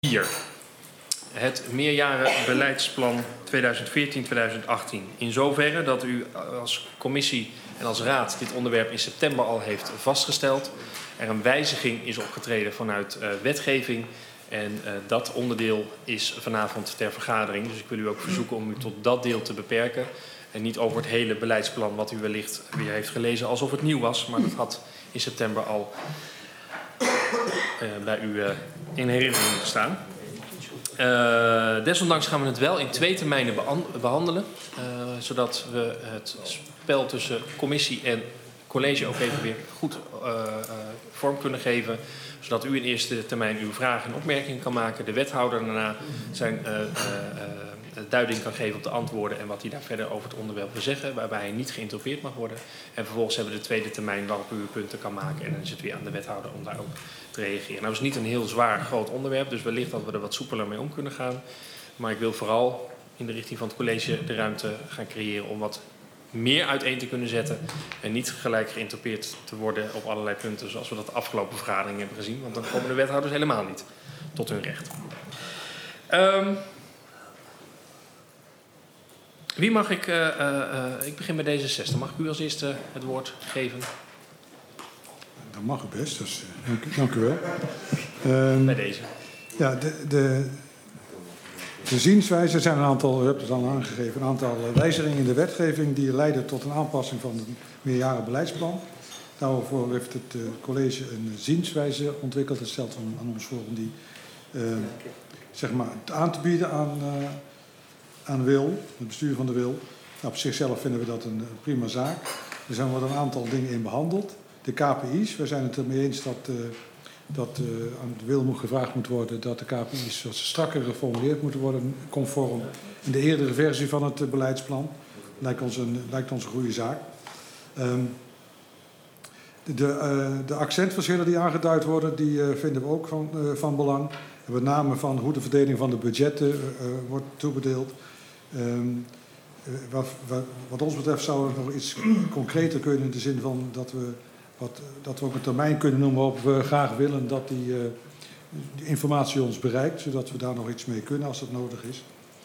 4. Het meerjarenbeleidsplan 2014-2018. In zoverre dat u als commissie en als raad dit onderwerp in september al heeft vastgesteld. Er een wijziging is opgetreden vanuit wetgeving. En dat onderdeel is vanavond ter vergadering. Dus ik wil u ook verzoeken om u tot dat deel te beperken. En niet over het hele beleidsplan wat u wellicht weer heeft gelezen alsof het nieuw was. Maar dat had in september al bij u in herinnering moeten staan. Desondanks gaan we het wel in 2 termijnen behandelen. Zodat we het spel tussen commissie en college ook even weer goed vorm kunnen geven. Zodat u in eerste termijn uw vragen en opmerkingen kan maken. De wethouder daarna zijn duiding kan geven op de antwoorden en wat hij daar verder over het onderwerp wil zeggen. Waarbij hij niet geïnterrupeerd mag worden. En vervolgens hebben we de tweede termijn waarop u uw punten kan maken. En dan is het weer aan de wethouder om daar ook te reageren. Nou is niet een heel zwaar groot onderwerp. Dus wellicht dat we er wat soepeler mee om kunnen gaan. Maar ik wil vooral in de richting van het college de ruimte gaan creëren om wat meer uiteen te kunnen zetten. En niet gelijk geïnterpreteerd te worden op allerlei punten zoals we dat de afgelopen vergadering hebben gezien. Want dan komen de wethouders helemaal niet tot hun recht. Wie mag ik... ik begin bij D66. Mag ik u als eerste het woord geven? Dat mag best, dus dank u wel. Bij deze. Ja, de zienswijze zijn een aantal, u hebt het al aangegeven, een aantal wijzigingen in de wetgeving die leiden tot een aanpassing van het meerjarenbeleidsplan. Daarvoor heeft het college een zienswijze ontwikkeld. Het stelt aan ons voor om die zeg maar aan te bieden aan WIL, het bestuur van de WIL. Nou, op zichzelf vinden we dat een prima zaak. Er zijn wel een aantal dingen in behandeld. De KPI's, we zijn het ermee eens dat aan de WIL gevraagd moet worden dat de KPI's strakker geformuleerd moeten worden, conform in de eerdere versie van het beleidsplan. Lijkt ons een goede zaak. De accentverschillen die aangeduid worden, die vinden we ook van belang. En met name van hoe de verdeling van de budgetten wordt toebedeeld. Wat ons betreft zou het nog iets concreter kunnen in de zin van dat we ook een termijn kunnen noemen waarop we graag willen dat die informatie ons bereikt, zodat we daar nog iets mee kunnen als dat nodig is.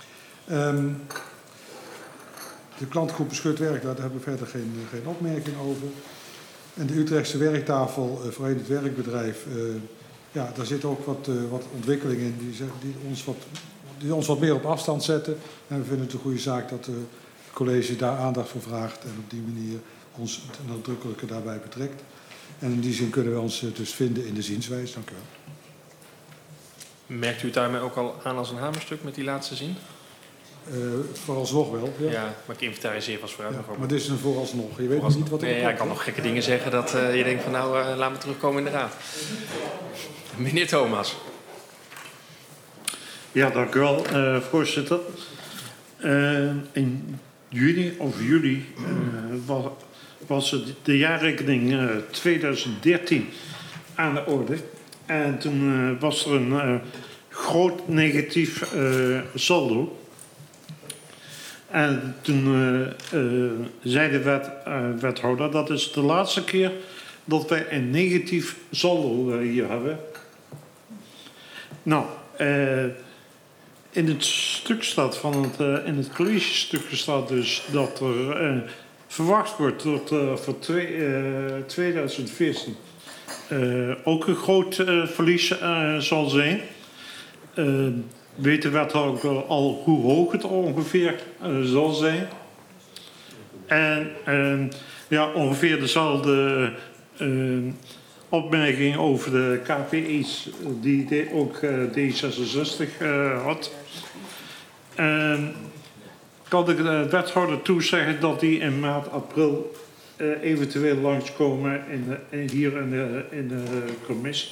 De klantgroep Beschut Werk, daar hebben we verder geen opmerking over. En de Utrechtse werktafel voor het werkbedrijf, ja, daar zit ook wat ontwikkelingen in die ons wat meer op afstand zetten. En we vinden het een goede zaak dat het college daar aandacht voor vraagt en op die manier ons nadrukkelijker daarbij betrekt. En in die zin kunnen we ons dus vinden in de zienswijze. Dank u wel. Merkt u het daarmee ook al aan als een hamerstuk met die laatste zin? Vooralsnog wel. Ja, ja, maar ik inventariseer pas vooruit. Ja, maar dit is een vooralsnog. Je weet nog niet wat er ik kan nog gekke dingen zeggen dat je denkt van nou, laat me terugkomen in de raad. Meneer Thomas. Ja, dank u wel, voorzitter. In juli was de jaarrekening 2013 aan de orde. En toen was er een groot negatief saldo. En toen zei de wethouder, dat is de laatste keer dat wij een negatief saldo hier hebben. Nou, in het stuk staat in het college-stuk staat dus dat er verwacht wordt dat voor 2014 ook een groot verlies zal zijn. Weet de wethouder al hoe hoog het ongeveer zal zijn? En ja, ongeveer dezelfde opmerking over de KPI's die ook D66 had. Kan ik de wethouder toezeggen dat die in maart, april eventueel langskomen hier in de commissie.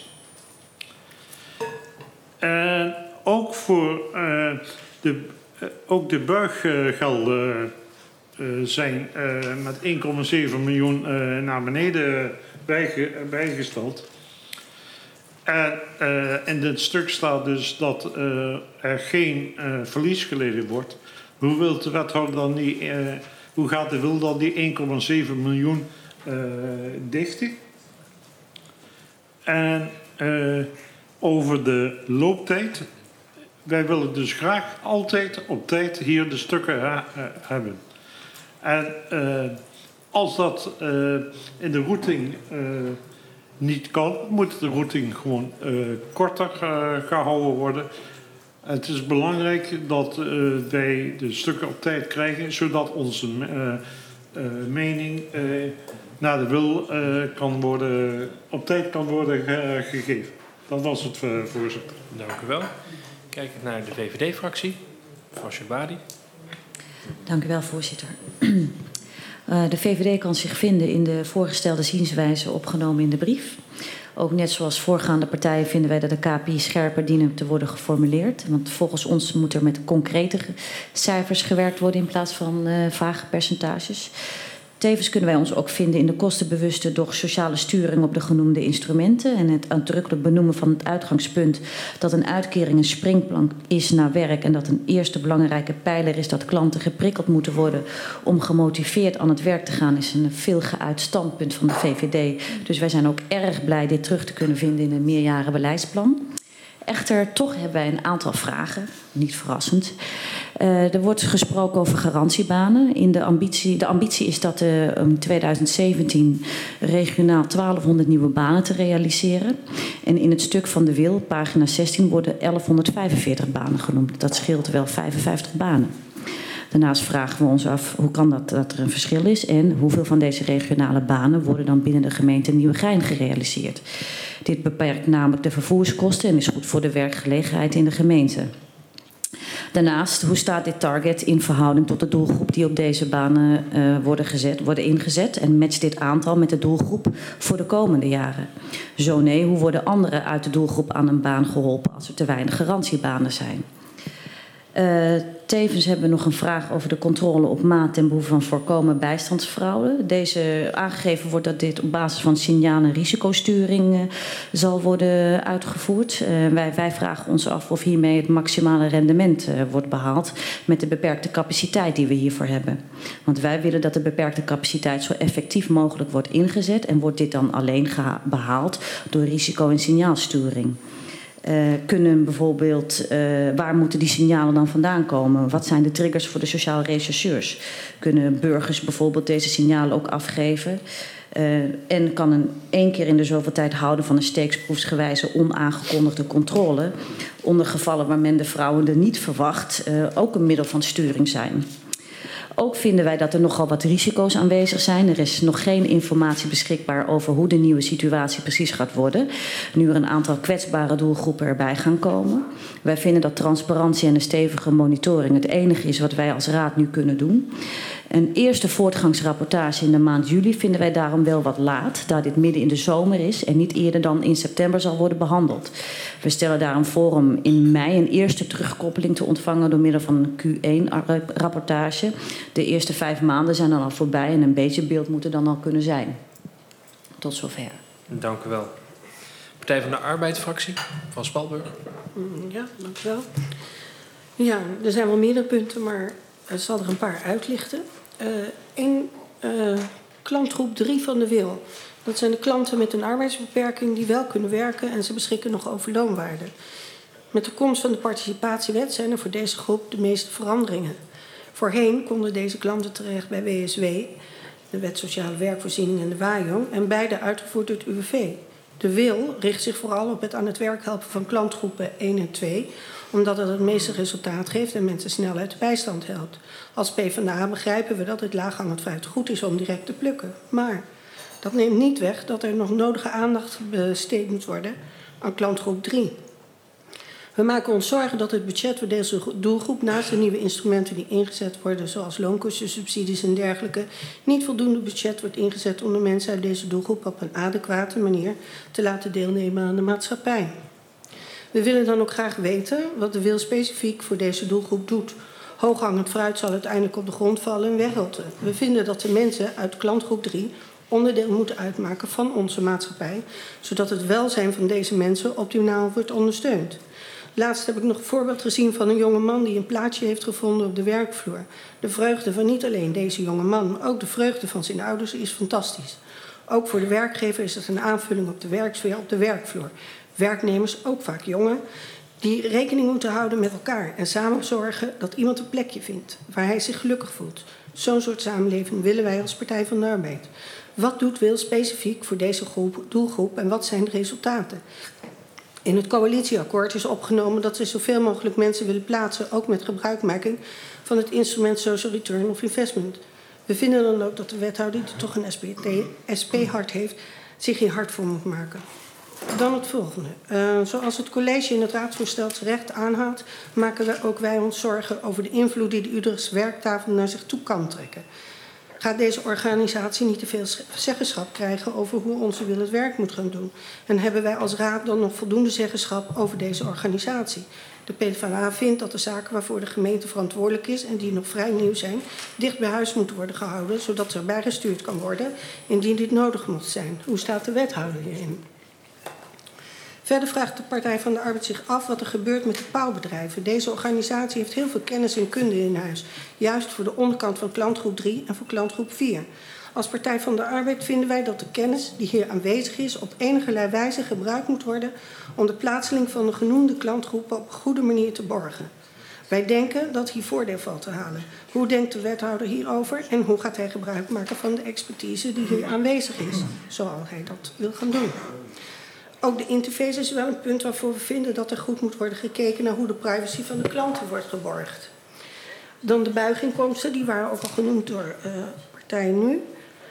En ook voor ook de buiggelden zijn met 1,7 miljoen naar beneden bijgesteld. En in dit stuk staat dus dat er geen verlies geleden wordt. Hoe wil de wethouder dan niet? Hoe gaat de wil dan die 1,7 miljoen dichten? En over de looptijd. Wij willen dus graag altijd op tijd hier de stukken hebben. En als dat in de routing niet kan, moet de routing gewoon korter gehouden worden. Het is belangrijk dat wij de stukken op tijd krijgen, zodat onze mening naar de wil op tijd kan worden gegeven. Dat was het, voorzitter. Dank u wel. Kijk ik naar de VVD-fractie. Mevrouw Shabadi. Dank u wel, voorzitter. De VVD kan zich vinden in de voorgestelde zienswijze opgenomen in de brief. Ook net zoals voorgaande partijen vinden wij dat de KPI scherper dienen te worden geformuleerd. Want volgens ons moet er met concrete cijfers gewerkt worden in plaats van vage percentages. Tevens kunnen wij ons ook vinden in de kostenbewuste, doch sociale sturing op de genoemde instrumenten. En het uitdrukkelijk benoemen van het uitgangspunt dat een uitkering een springplank is naar werk. En dat een eerste belangrijke pijler is dat klanten geprikkeld moeten worden om gemotiveerd aan het werk te gaan, is een veelgeuit standpunt van de VVD. Dus wij zijn ook erg blij dit terug te kunnen vinden in een meerjarenbeleidsplan. Echter, toch hebben wij een aantal vragen, niet verrassend. Er wordt gesproken over garantiebanen. De ambitie is dat in 2017 regionaal 1200 nieuwe banen te realiseren. En in het stuk van de wil, pagina 16, worden 1145 banen genoemd. Dat scheelt wel 55 banen. Daarnaast vragen we ons af hoe kan dat er een verschil is en hoeveel van deze regionale banen worden dan binnen de gemeente Nieuwegein gerealiseerd. Dit beperkt namelijk de vervoerskosten en is goed voor de werkgelegenheid in de gemeente. Daarnaast, hoe staat dit target in verhouding tot de doelgroep die op deze banen worden ingezet? En matcht dit aantal met de doelgroep voor de komende jaren? Zo nee, hoe worden anderen uit de doelgroep aan een baan geholpen als er te weinig garantiebanen zijn? Tevens hebben we nog een vraag over de controle op maat ten behoeve van voorkomen bijstandsfraude. Deze aangegeven wordt dat dit op basis van signaal- en risicosturing zal worden uitgevoerd. Wij vragen ons af of hiermee het maximale rendement wordt behaald met de beperkte capaciteit die we hiervoor hebben. Want wij willen dat de beperkte capaciteit zo effectief mogelijk wordt ingezet en wordt dit dan alleen behaald door risico- en signaalsturing. Kunnen bijvoorbeeld, waar moeten die signalen dan vandaan komen? Wat zijn de triggers voor de sociale rechercheurs? Kunnen burgers bijvoorbeeld deze signalen ook afgeven? En kan een 1 keer in de zoveel tijd houden van een steeksproefsgewijze onaangekondigde controle, onder gevallen waar men de fraude niet verwacht, ook een middel van sturing zijn? Ook vinden wij dat er nogal wat risico's aanwezig zijn. Er is nog geen informatie beschikbaar over hoe de nieuwe situatie precies gaat worden, nu er een aantal kwetsbare doelgroepen erbij gaan komen. Wij vinden dat transparantie en een stevige monitoring het enige is wat wij als raad nu kunnen doen. Een eerste voortgangsrapportage in de maand juli vinden wij daarom wel wat laat, daar dit midden in de zomer is en niet eerder dan in september zal worden behandeld. We stellen daarom voor om in mei een eerste terugkoppeling te ontvangen door middel van een Q1-rapportage. De eerste 5 maanden zijn dan al voorbij en een beetje beeld moet er dan al kunnen zijn. Tot zover. Dank u wel. Partij van de Arbeidsfractie, van Spalburg. Ja, dank u wel. Ja, er zijn wel meerdere punten, maar ik zal er een paar uitlichten. Klantgroep 3 van de wil. Dat zijn de klanten met een arbeidsbeperking die wel kunnen werken en ze beschikken nog over loonwaarde. Met de komst van de participatiewet zijn er voor deze groep de meeste veranderingen. Voorheen konden deze klanten terecht bij WSW, de Wet Sociale Werkvoorziening en de WAJO, en beide uitgevoerd door het UWV. De wil richt zich vooral op het aan het werk helpen van klantgroepen 1 en 2, omdat het meeste resultaat geeft en mensen snel uit de bijstand helpt. Als PvdA begrijpen we dat het laaghangend fruit goed is om direct te plukken. Maar dat neemt niet weg dat er nog nodige aandacht besteed moet worden aan klantgroep 3. We maken ons zorgen dat het budget voor deze doelgroep naast de nieuwe instrumenten die ingezet worden, zoals loonkostensubsidies en dergelijke, niet voldoende budget wordt ingezet om de mensen uit deze doelgroep op een adequate manier te laten deelnemen aan de maatschappij. We willen dan ook graag weten wat de wil specifiek voor deze doelgroep doet. Hooghangend fruit zal uiteindelijk op de grond vallen en wegrotten. We vinden dat de mensen uit klantgroep 3 onderdeel moeten uitmaken van onze maatschappij, zodat het welzijn van deze mensen optimaal wordt ondersteund. Laatst heb ik nog een voorbeeld gezien van een jonge man die een plaatsje heeft gevonden op de werkvloer. De vreugde van niet alleen deze jonge man, maar ook de vreugde van zijn ouders is fantastisch. Ook voor de werkgever is het een aanvulling op de werksfeer op de werkvloer. Werknemers, ook vaak jongen, die rekening moeten houden met elkaar en samen zorgen dat iemand een plekje vindt waar hij zich gelukkig voelt. Zo'n soort samenleving willen wij als Partij van de Arbeid. Wat doet WIL specifiek voor deze doelgroep en wat zijn de resultaten? In het coalitieakkoord is opgenomen dat ze zoveel mogelijk mensen willen plaatsen, ook met gebruikmaking van het instrument Social Return of Investment. We vinden dan ook dat de wethouder, die toch een SP-hart heeft, zich hier hard voor moet maken. Dan het volgende. Zoals het college in het raadsvoorstel terecht aanhaalt, maken ook wij ons zorgen over de invloed die de Utrechtse werktafel naar zich toe kan trekken. Gaat deze organisatie niet te veel zeggenschap krijgen over hoe onze WIL het werk moet gaan doen? En hebben wij als raad dan nog voldoende zeggenschap over deze organisatie? De PvdA vindt dat de zaken waarvoor de gemeente verantwoordelijk is en die nog vrij nieuw zijn, dicht bij huis moeten worden gehouden, zodat er bijgestuurd kan worden indien dit nodig moet zijn. Hoe staat de wethouder hierin? Verder vraagt de Partij van de Arbeid zich af wat er gebeurt met de pauwbedrijven. Deze organisatie heeft heel veel kennis en kunde in huis, juist voor de onderkant van klantgroep 3 en voor klantgroep 4. Als Partij van de Arbeid vinden wij dat de kennis die hier aanwezig is op enige wijze gebruikt moet worden om de plaatsing van de genoemde klantgroepen op een goede manier te borgen. Wij denken dat hier voordeel valt te halen. Hoe denkt de wethouder hierover en hoe gaat hij gebruik maken van de expertise die hier aanwezig is, zoals hij dat wil gaan doen? Ook de interface is wel een punt waarvoor we vinden dat er goed moet worden gekeken naar hoe de privacy van de klanten wordt geborgd. Dan de buiginkomsten, die waren ook al genoemd door partijen nu.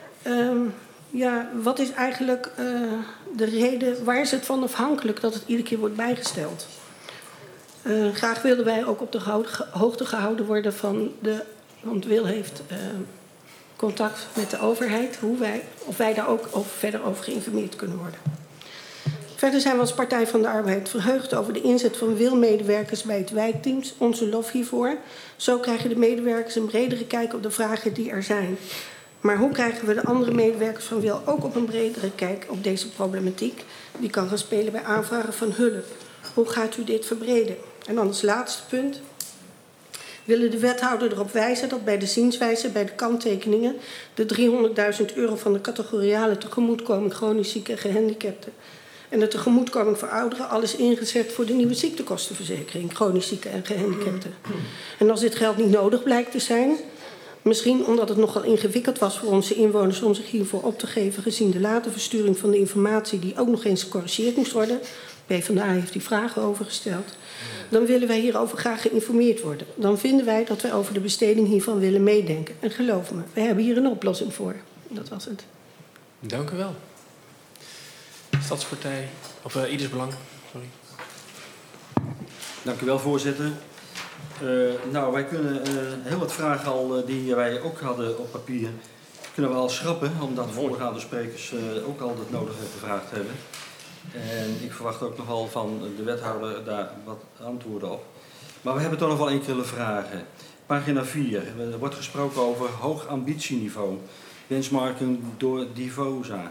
Wat is eigenlijk de reden, waar is het van afhankelijk dat het iedere keer wordt bijgesteld? Graag willen wij ook op de hoogte gehouden worden want WIL heeft contact met de overheid, of wij daar ook verder over geïnformeerd kunnen worden. Verder zijn we als Partij van de Arbeid verheugd over de inzet van WIL-medewerkers bij het wijkteams. Onze lof hiervoor. Zo krijgen de medewerkers een bredere kijk op de vragen die er zijn. Maar hoe krijgen we de andere medewerkers van WIL ook op een bredere kijk op deze problematiek? Die kan gaan spelen bij aanvragen van hulp. Hoe gaat u dit verbreden? En dan als laatste punt. Willen de wethouder erop wijzen dat bij de zienswijze, bij de kanttekeningen, de €300.000 van de categoriale tegemoetkoming chronisch zieken en gehandicapten en de tegemoetkoming voor ouderen alles ingezet voor de nieuwe ziektekostenverzekering, chronisch zieken en gehandicapten. En als dit geld niet nodig blijkt te zijn, misschien omdat het nogal ingewikkeld was voor onze inwoners om zich hiervoor op te geven, gezien de late versturing van de informatie die ook nog eens gecorrigeerd moest worden. PvdA heeft die vragen over gesteld. Dan willen wij hierover graag geïnformeerd worden. Dan vinden wij dat wij over de besteding hiervan willen meedenken. En geloof me, wij hebben hier een oplossing voor. Dat was het. Dank u wel. Stadspartij, of Ieders Belang, sorry. Dank u wel, voorzitter. Wij kunnen heel wat vragen al die wij ook hadden op papier, kunnen we al schrappen, omdat voorgaande sprekers ook al het nodige gevraagd hebben. En ik verwacht ook nogal van de wethouder daar wat antwoorden op. Maar we hebben toch nog wel enkele vragen. Pagina 4, er wordt gesproken over hoog ambitieniveau. Benchmarking door Divosa.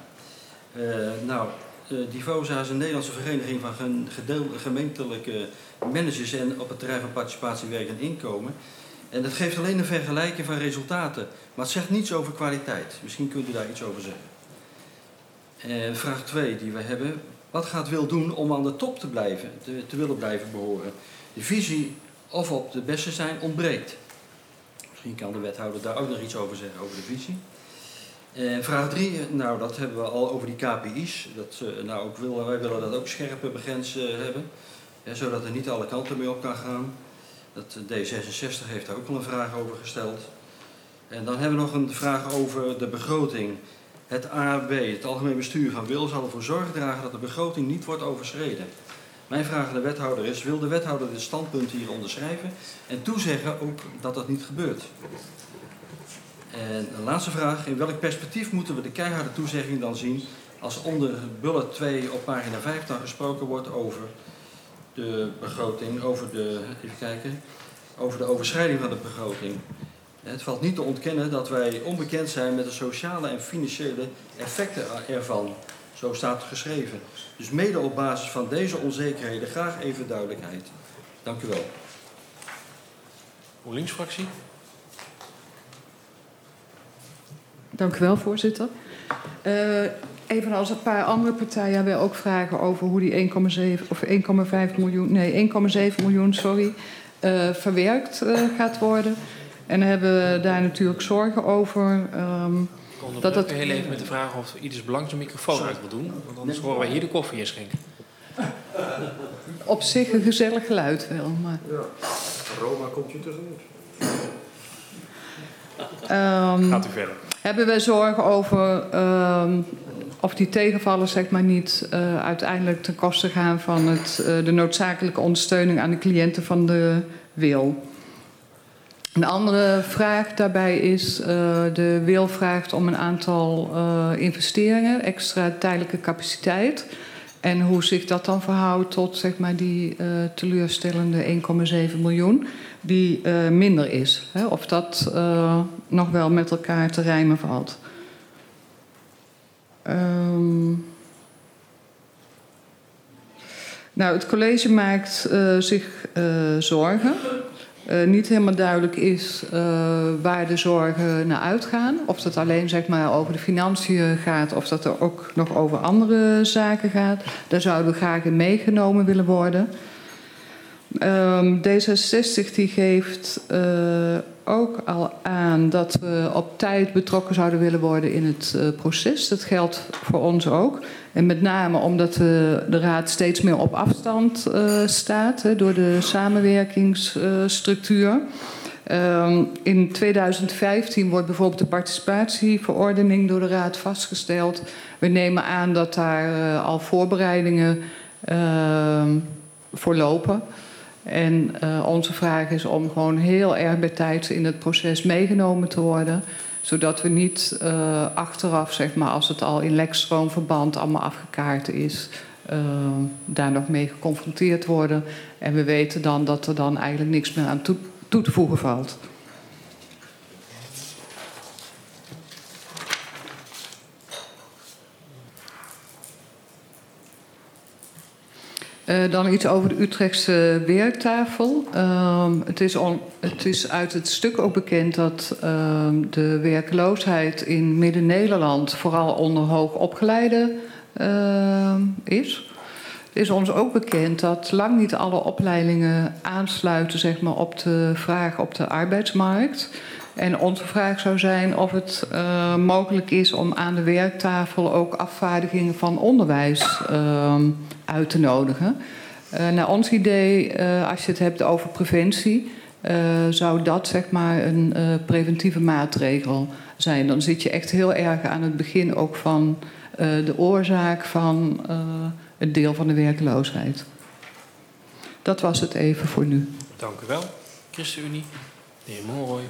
Divosa is een Nederlandse vereniging van gemeentelijke managers en op het terrein van participatie, werk en inkomen. En dat geeft alleen een vergelijking van resultaten, maar het zegt niets over kwaliteit. Misschien kunt u daar iets over zeggen. En vraag 2 die we hebben. Wat gaat WIL doen om aan de top te willen blijven behoren? De visie of op de beste zijn ontbreekt. Misschien kan de wethouder daar ook nog iets over zeggen, over de visie. Vraag 3, dat hebben we al over die KPI's. Wij willen dat ook scherper begrensd hebben, zodat er niet alle kanten mee op kan gaan. D66 heeft daar ook al een vraag over gesteld. En dan hebben we nog een vraag over de begroting. Het ARB, het Algemeen Bestuur van WIL, zal ervoor zorg dragen dat de begroting niet wordt overschreden. Mijn vraag aan de wethouder is, wil de wethouder dit standpunt hier onderschrijven en toezeggen ook dat dat niet gebeurt? En de laatste vraag, in welk perspectief moeten we de keiharde toezegging dan zien als onder bullet 2 op pagina 5 dan gesproken wordt over de begroting, over de overschrijding van de begroting? Het valt niet te ontkennen dat wij onbekend zijn met de sociale en financiële effecten ervan. Zo staat het geschreven. Dus mede op basis van deze onzekerheden graag even duidelijkheid. Dank u wel. GroenLinks-fractie. Dank u wel, voorzitter. evenals een paar andere partijen hebben we ook vragen over hoe die 1,7 miljoen verwerkt gaat worden. En daar hebben we daar natuurlijk zorgen over. Ik onderbreek heel even met de vraag of ieders belang zijn microfoon uit wil doen. Want anders horen wij hier de koffie inschenken. Op zich een gezellig geluid wel. Maar... Ja, Roma komt je tegemoet. Gaat u verder. Hebben we zorgen over of die tegenvallers zeg maar niet uiteindelijk ten koste gaan van de noodzakelijke ondersteuning aan de cliënten van de wil. Een andere vraag daarbij is, de wil vraagt om een aantal investeringen, extra tijdelijke capaciteit. En hoe zich dat dan verhoudt tot zeg maar, die teleurstellende 1,7 miljoen, die minder is. Hè? Of dat nog wel met elkaar te rijmen valt. Nou, het college maakt zich zorgen. Niet helemaal duidelijk is waar de zorgen naar uitgaan. Of dat alleen zeg maar, over de financiën gaat of dat er ook nog over andere zaken gaat. Daar zouden we graag in meegenomen willen worden. D66 die geeft ook al aan dat we op tijd betrokken zouden willen worden in het proces. Dat geldt voor ons ook. En met name omdat de Raad steeds meer op afstand staat door de samenwerkingsstructuur. In 2015 wordt bijvoorbeeld de participatieverordening door de Raad vastgesteld. We nemen aan dat daar al voorbereidingen voor lopen. En onze vraag is om gewoon heel erg bij tijd in het proces meegenomen te worden. Zodat we niet achteraf, zeg maar, als het al in lekstroomverband allemaal afgekaart is, daar nog mee geconfronteerd worden. En we weten dan dat er dan eigenlijk niks meer aan toe te voegen valt. Dan iets over de Utrechtse werktafel. Het is uit het stuk ook bekend dat de werkloosheid in Midden-Nederland vooral onder hoogopgeleiden is. Het is ons ook bekend dat lang niet alle opleidingen aansluiten zeg maar, op de vraag op de arbeidsmarkt. En onze vraag zou zijn of het mogelijk is om aan de werktafel ook afvaardigingen van onderwijs uit te nodigen. Naar ons idee, als je het hebt over preventie, zou dat zeg maar een preventieve maatregel zijn. Dan zit je echt heel erg aan het begin ook van de oorzaak van het deel van de werkloosheid. Dat was het even voor nu. Dank u wel. ChristenUnie, de heer Monroy.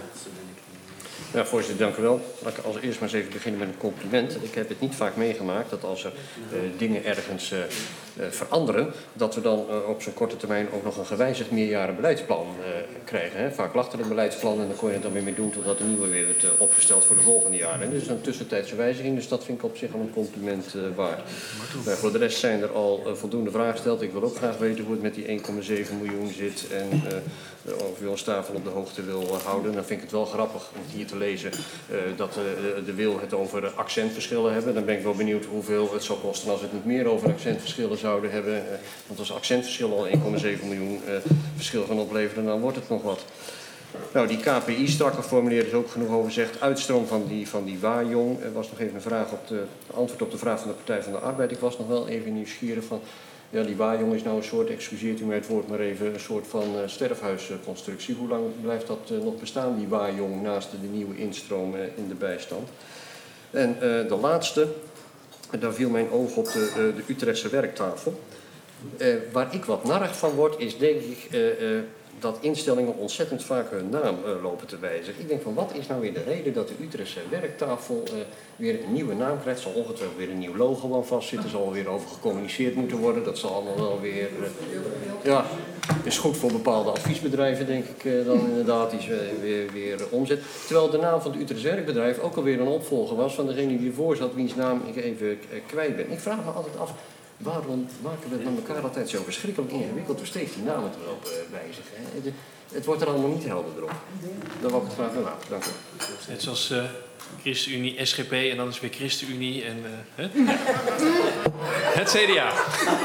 Ja, voorzitter, dank u wel. Laat ik als eerst maar eens even beginnen met een compliment. Ik heb het niet vaak meegemaakt dat als er dingen ergens veranderen, dat we dan op zo'n korte termijn ook nog een gewijzigd meerjarenbeleidsplan krijgen. Hè. Vaak lag er een beleidsplan en dan kon je het dan weer mee doen totdat de nieuwe weer werd opgesteld voor de volgende jaren. En dit is een tussentijdse wijziging, dus dat vind ik op zich al een compliment waard. Voor de rest zijn er al voldoende vragen gesteld. Ik wil ook graag weten hoe het met die 1,7 miljoen zit en of u ons daarvan op de hoogte wil houden. Dan vind ik het wel grappig om hier te lezen dat de wil het over accentverschillen hebben. Dan ben ik wel benieuwd hoeveel het zou kosten als we het niet meer over accentverschillen zouden hebben. Want als accentverschillen al 1,7 miljoen verschil gaan opleveren, dan wordt het nog wat. Nou, die KPI strak geformuleerd is ook genoeg over gezegd. Uitstroom van die Wajong. Er was nog even een vraag antwoord op de vraag van de Partij van de Arbeid. Ik was nog wel even nieuwsgierig van. Ja, die Wajong is nou een soort, excuseert u mij het woord maar even, een soort van sterfhuisconstructie. Hoe lang blijft dat nog bestaan, die Wajong, naast de nieuwe instroom in de bijstand? En de laatste, daar viel mijn oog op de Utrechtse werktafel. Waar ik wat narrig van word, is denk ik dat instellingen ontzettend vaak hun naam lopen te wijzigen. Ik denk van, wat is nou weer de reden dat de Utrechtse werktafel weer een nieuwe naam krijgt? Er zal ongetwijfeld weer een nieuw logo aan vastzitten, er zal weer over gecommuniceerd moeten worden. Dat zal allemaal wel weer, is goed voor bepaalde adviesbedrijven, denk ik dan inderdaad, die weer omzet. Terwijl de naam van het Utrechtse werkbedrijf ook alweer een opvolger was van degene die ervoor zat, wiens naam ik even kwijt ben. Ik vraag me altijd af, waarom maken we het met elkaar altijd zo verschrikkelijk ingewikkeld door steeds die namen te lopen wijzigen? Hè? Het wordt er allemaal niet helderder op. Dan wil ik het graag van laten. Dank u. Net zoals ChristenUnie, SGP en dan is weer ChristenUnie en het CDA.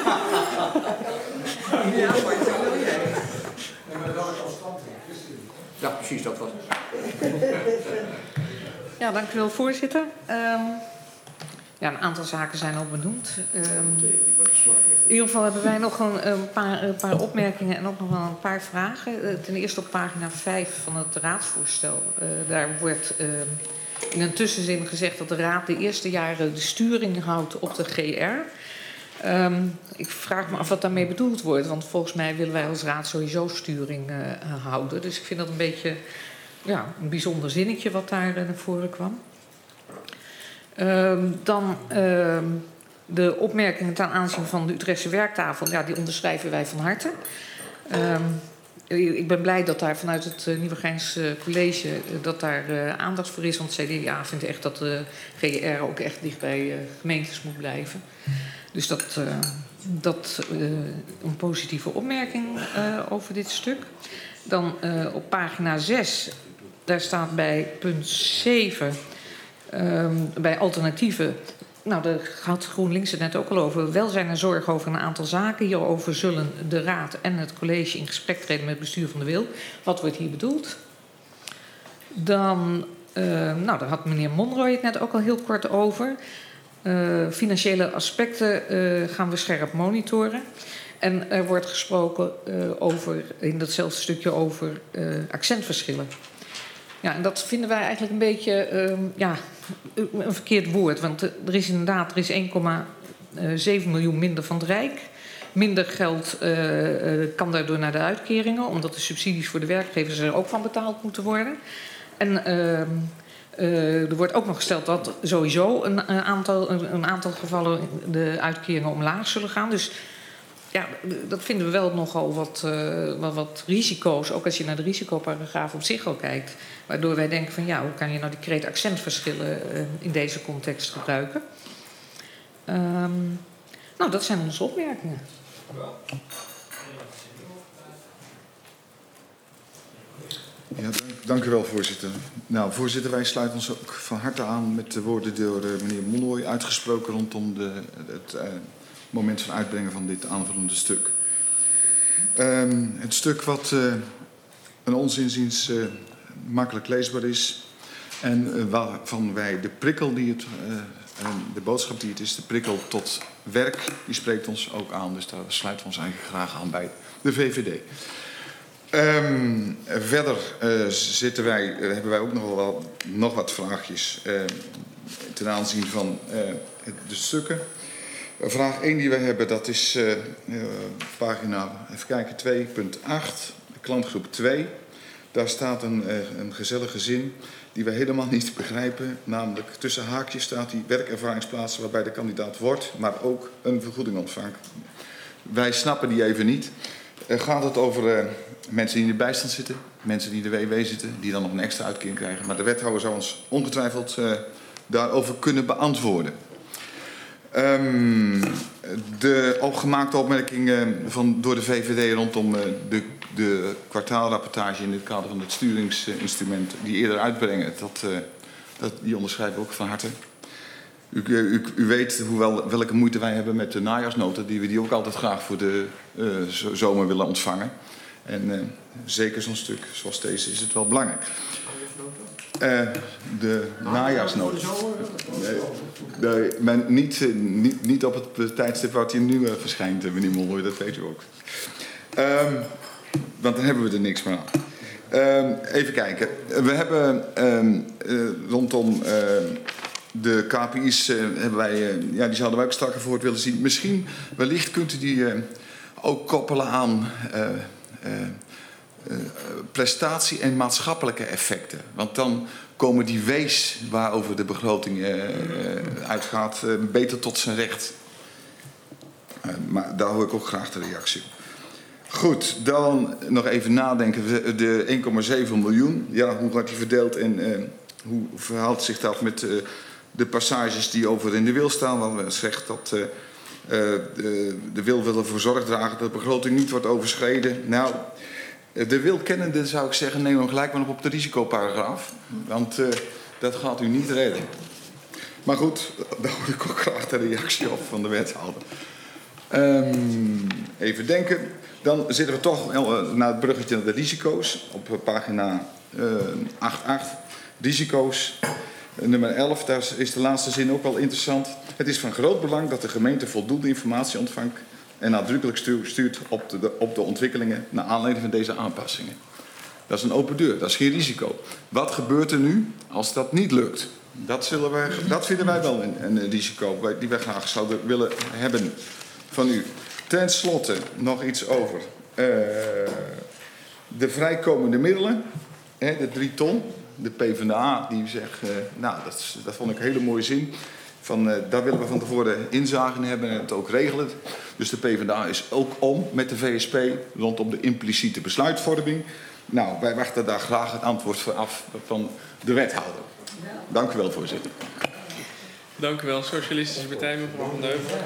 Ja, precies, dat was het. Ja, dank u wel, voorzitter. Ja, een aantal zaken zijn al benoemd. In ieder geval hebben wij nog een paar opmerkingen en ook nog wel een paar vragen. Ten eerste op pagina 5 van het raadsvoorstel. Daar wordt in een tussenzin gezegd dat de raad de eerste jaren de sturing houdt op de GR. Ik vraag me af wat daarmee bedoeld wordt, want volgens mij willen wij als raad sowieso sturing houden. Dus ik vind dat een beetje een bijzonder zinnetje wat daar naar voren kwam. Dan de opmerkingen ten aanzien van de Utrechtse werktafel, ja, die onderschrijven wij van harte. Ik ben blij dat daar vanuit het Nieuwegeins College dat daar aandacht voor is. Want CDA vindt echt dat de GR ook echt dicht bij gemeentes moet blijven. Dus dat een positieve opmerking over dit stuk. Dan op pagina 6, daar staat bij punt 7... bij alternatieven, nou, daar had GroenLinks het net ook al over. Welzijn en zorg over een aantal zaken. Hierover zullen de raad en het college in gesprek treden met het bestuur van de WIL. Wat wordt hier bedoeld? Dan, daar had meneer Monroy het net ook al heel kort over. Financiële aspecten gaan we scherp monitoren. En er wordt gesproken in datzelfde stukje over accentverschillen. Ja, en dat vinden wij eigenlijk een beetje een verkeerd woord. Want er is 1,7 miljoen minder van het Rijk. Minder geld kan daardoor naar de uitkeringen, omdat de subsidies voor de werkgevers er ook van betaald moeten worden. En er wordt ook nog gesteld dat sowieso een aantal gevallen de uitkeringen omlaag zullen gaan. Dus ja, dat vinden we wel nogal wat risico's, ook als je naar de risicoparagraaf op zich al kijkt. Waardoor wij denken van ja, hoe kan je nou die kreet accentverschillen in deze context gebruiken? Nou, dat zijn onze opmerkingen. Ja, dank u wel, voorzitter. Nou, voorzitter, wij sluiten ons ook van harte aan met de woorden door meneer Monroy uitgesproken rondom het moment van uitbrengen van dit aanvullende stuk. Het stuk wat aan ons inziens makkelijk leesbaar is en waarvan wij de prikkel die de boodschap die het is, de prikkel tot werk, die spreekt ons ook aan. Dus daar sluiten we ons eigenlijk graag aan bij de VVD. Verder hebben wij ook nog wat vraagjes ten aanzien van de stukken. Vraag 1 die wij hebben, dat is pagina, even kijken, 2.8, klantgroep 2. Daar staat een gezellige zin die wij helemaal niet begrijpen. Namelijk, tussen haakjes staat die werkervaringsplaatsen waarbij de kandidaat wordt, maar ook een vergoeding ontvangt. Wij snappen die even niet. Gaat het over mensen die in de bijstand zitten, mensen die in de WW zitten, die dan nog een extra uitkering krijgen. Maar de wethouder zou ons ongetwijfeld daarover kunnen beantwoorden. De opgemaakte opmerkingen door de VVD rondom de kwartaalrapportage in het kader van het sturingsinstrument die eerder uitbrengen, die onderschrijven we ook van harte. U weet welke moeite wij hebben met de najaarsnota, die ook altijd graag voor de zomer willen ontvangen. En zeker zo'n stuk zoals deze is het wel belangrijk. De najaarsnota. Maar niet op het tijdstip waar hij nu verschijnt, meneer Molloy, dat weet u ook. Want dan hebben we er niks meer aan. Even kijken. We hebben rondom de KPI's hebben wij, die zouden wij ook strakker voor willen zien. Misschien, wellicht kunt u die ook koppelen aan prestatie- en maatschappelijke effecten. Want dan komen die wees waarover de begroting uitgaat beter tot zijn recht. Maar daar hoor ik ook graag de reactie op. Goed, dan nog even nadenken. De 1,7 miljoen, ja, hoe wordt die verdeeld en hoe verhoudt zich dat met de passages die over in de wil staan? Want men zegt dat de wil ervoor zorg dragen dat de begroting niet wordt overschreden. Nou, De wil kennende zou ik zeggen, neem hem gelijk maar op de risicoparagraaf. Want dat gaat u niet redden. Maar goed, daar hoor ik ook graag de reactie op van de wethouder. Even denken. Dan zitten we toch naar het bruggetje naar de risico's. Op pagina 8.8. Risico's. Nummer 11, daar is de laatste zin ook wel interessant. Het is van groot belang dat de gemeente voldoende informatie ontvangt en nadrukkelijk stuurt op de ontwikkelingen naar aanleiding van deze aanpassingen. Dat is een open deur, dat is geen risico. Wat gebeurt er nu als dat niet lukt? Dat vinden wij wel een risico die wij graag zouden willen hebben van u. Ten slotte nog iets over de vrijkomende middelen, de 3 ton. De PvdA die zegt, dat vond ik een hele mooie zin. Daar willen we van tevoren inzage in hebben en het ook regelen. Dus de PvdA is ook om met de VSP rondom de impliciete besluitvorming. Nou, wij wachten daar graag het antwoord voor af van de wethouder. Dank u wel, voorzitter. Dank u wel, Socialistische Partij, mevrouw Van Deuvel.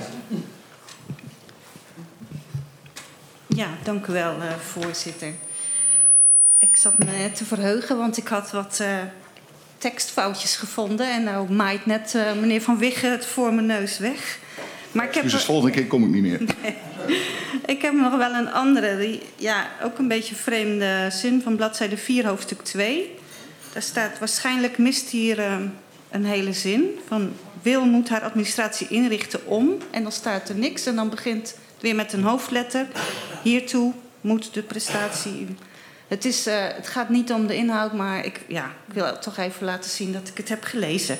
Ja, dank u wel, voorzitter. Ik zat me net te verheugen, want ik had wat tekstfoutjes gevonden. En nou maait net meneer Van Wiggen het voor mijn neus weg. Maar ik heb Dus volgende keer kom ik niet meer. Nee. Ik heb nog wel een andere, ook een beetje vreemde zin van bladzijde 4, hoofdstuk 2. Daar staat, waarschijnlijk mist hier een hele zin. Van, Wil moet haar administratie inrichten om. En dan staat er niks. En dan begint het weer met een hoofdletter. Hiertoe moet de prestatie... Het gaat niet om de inhoud, maar ik wil toch even laten zien dat ik het heb gelezen.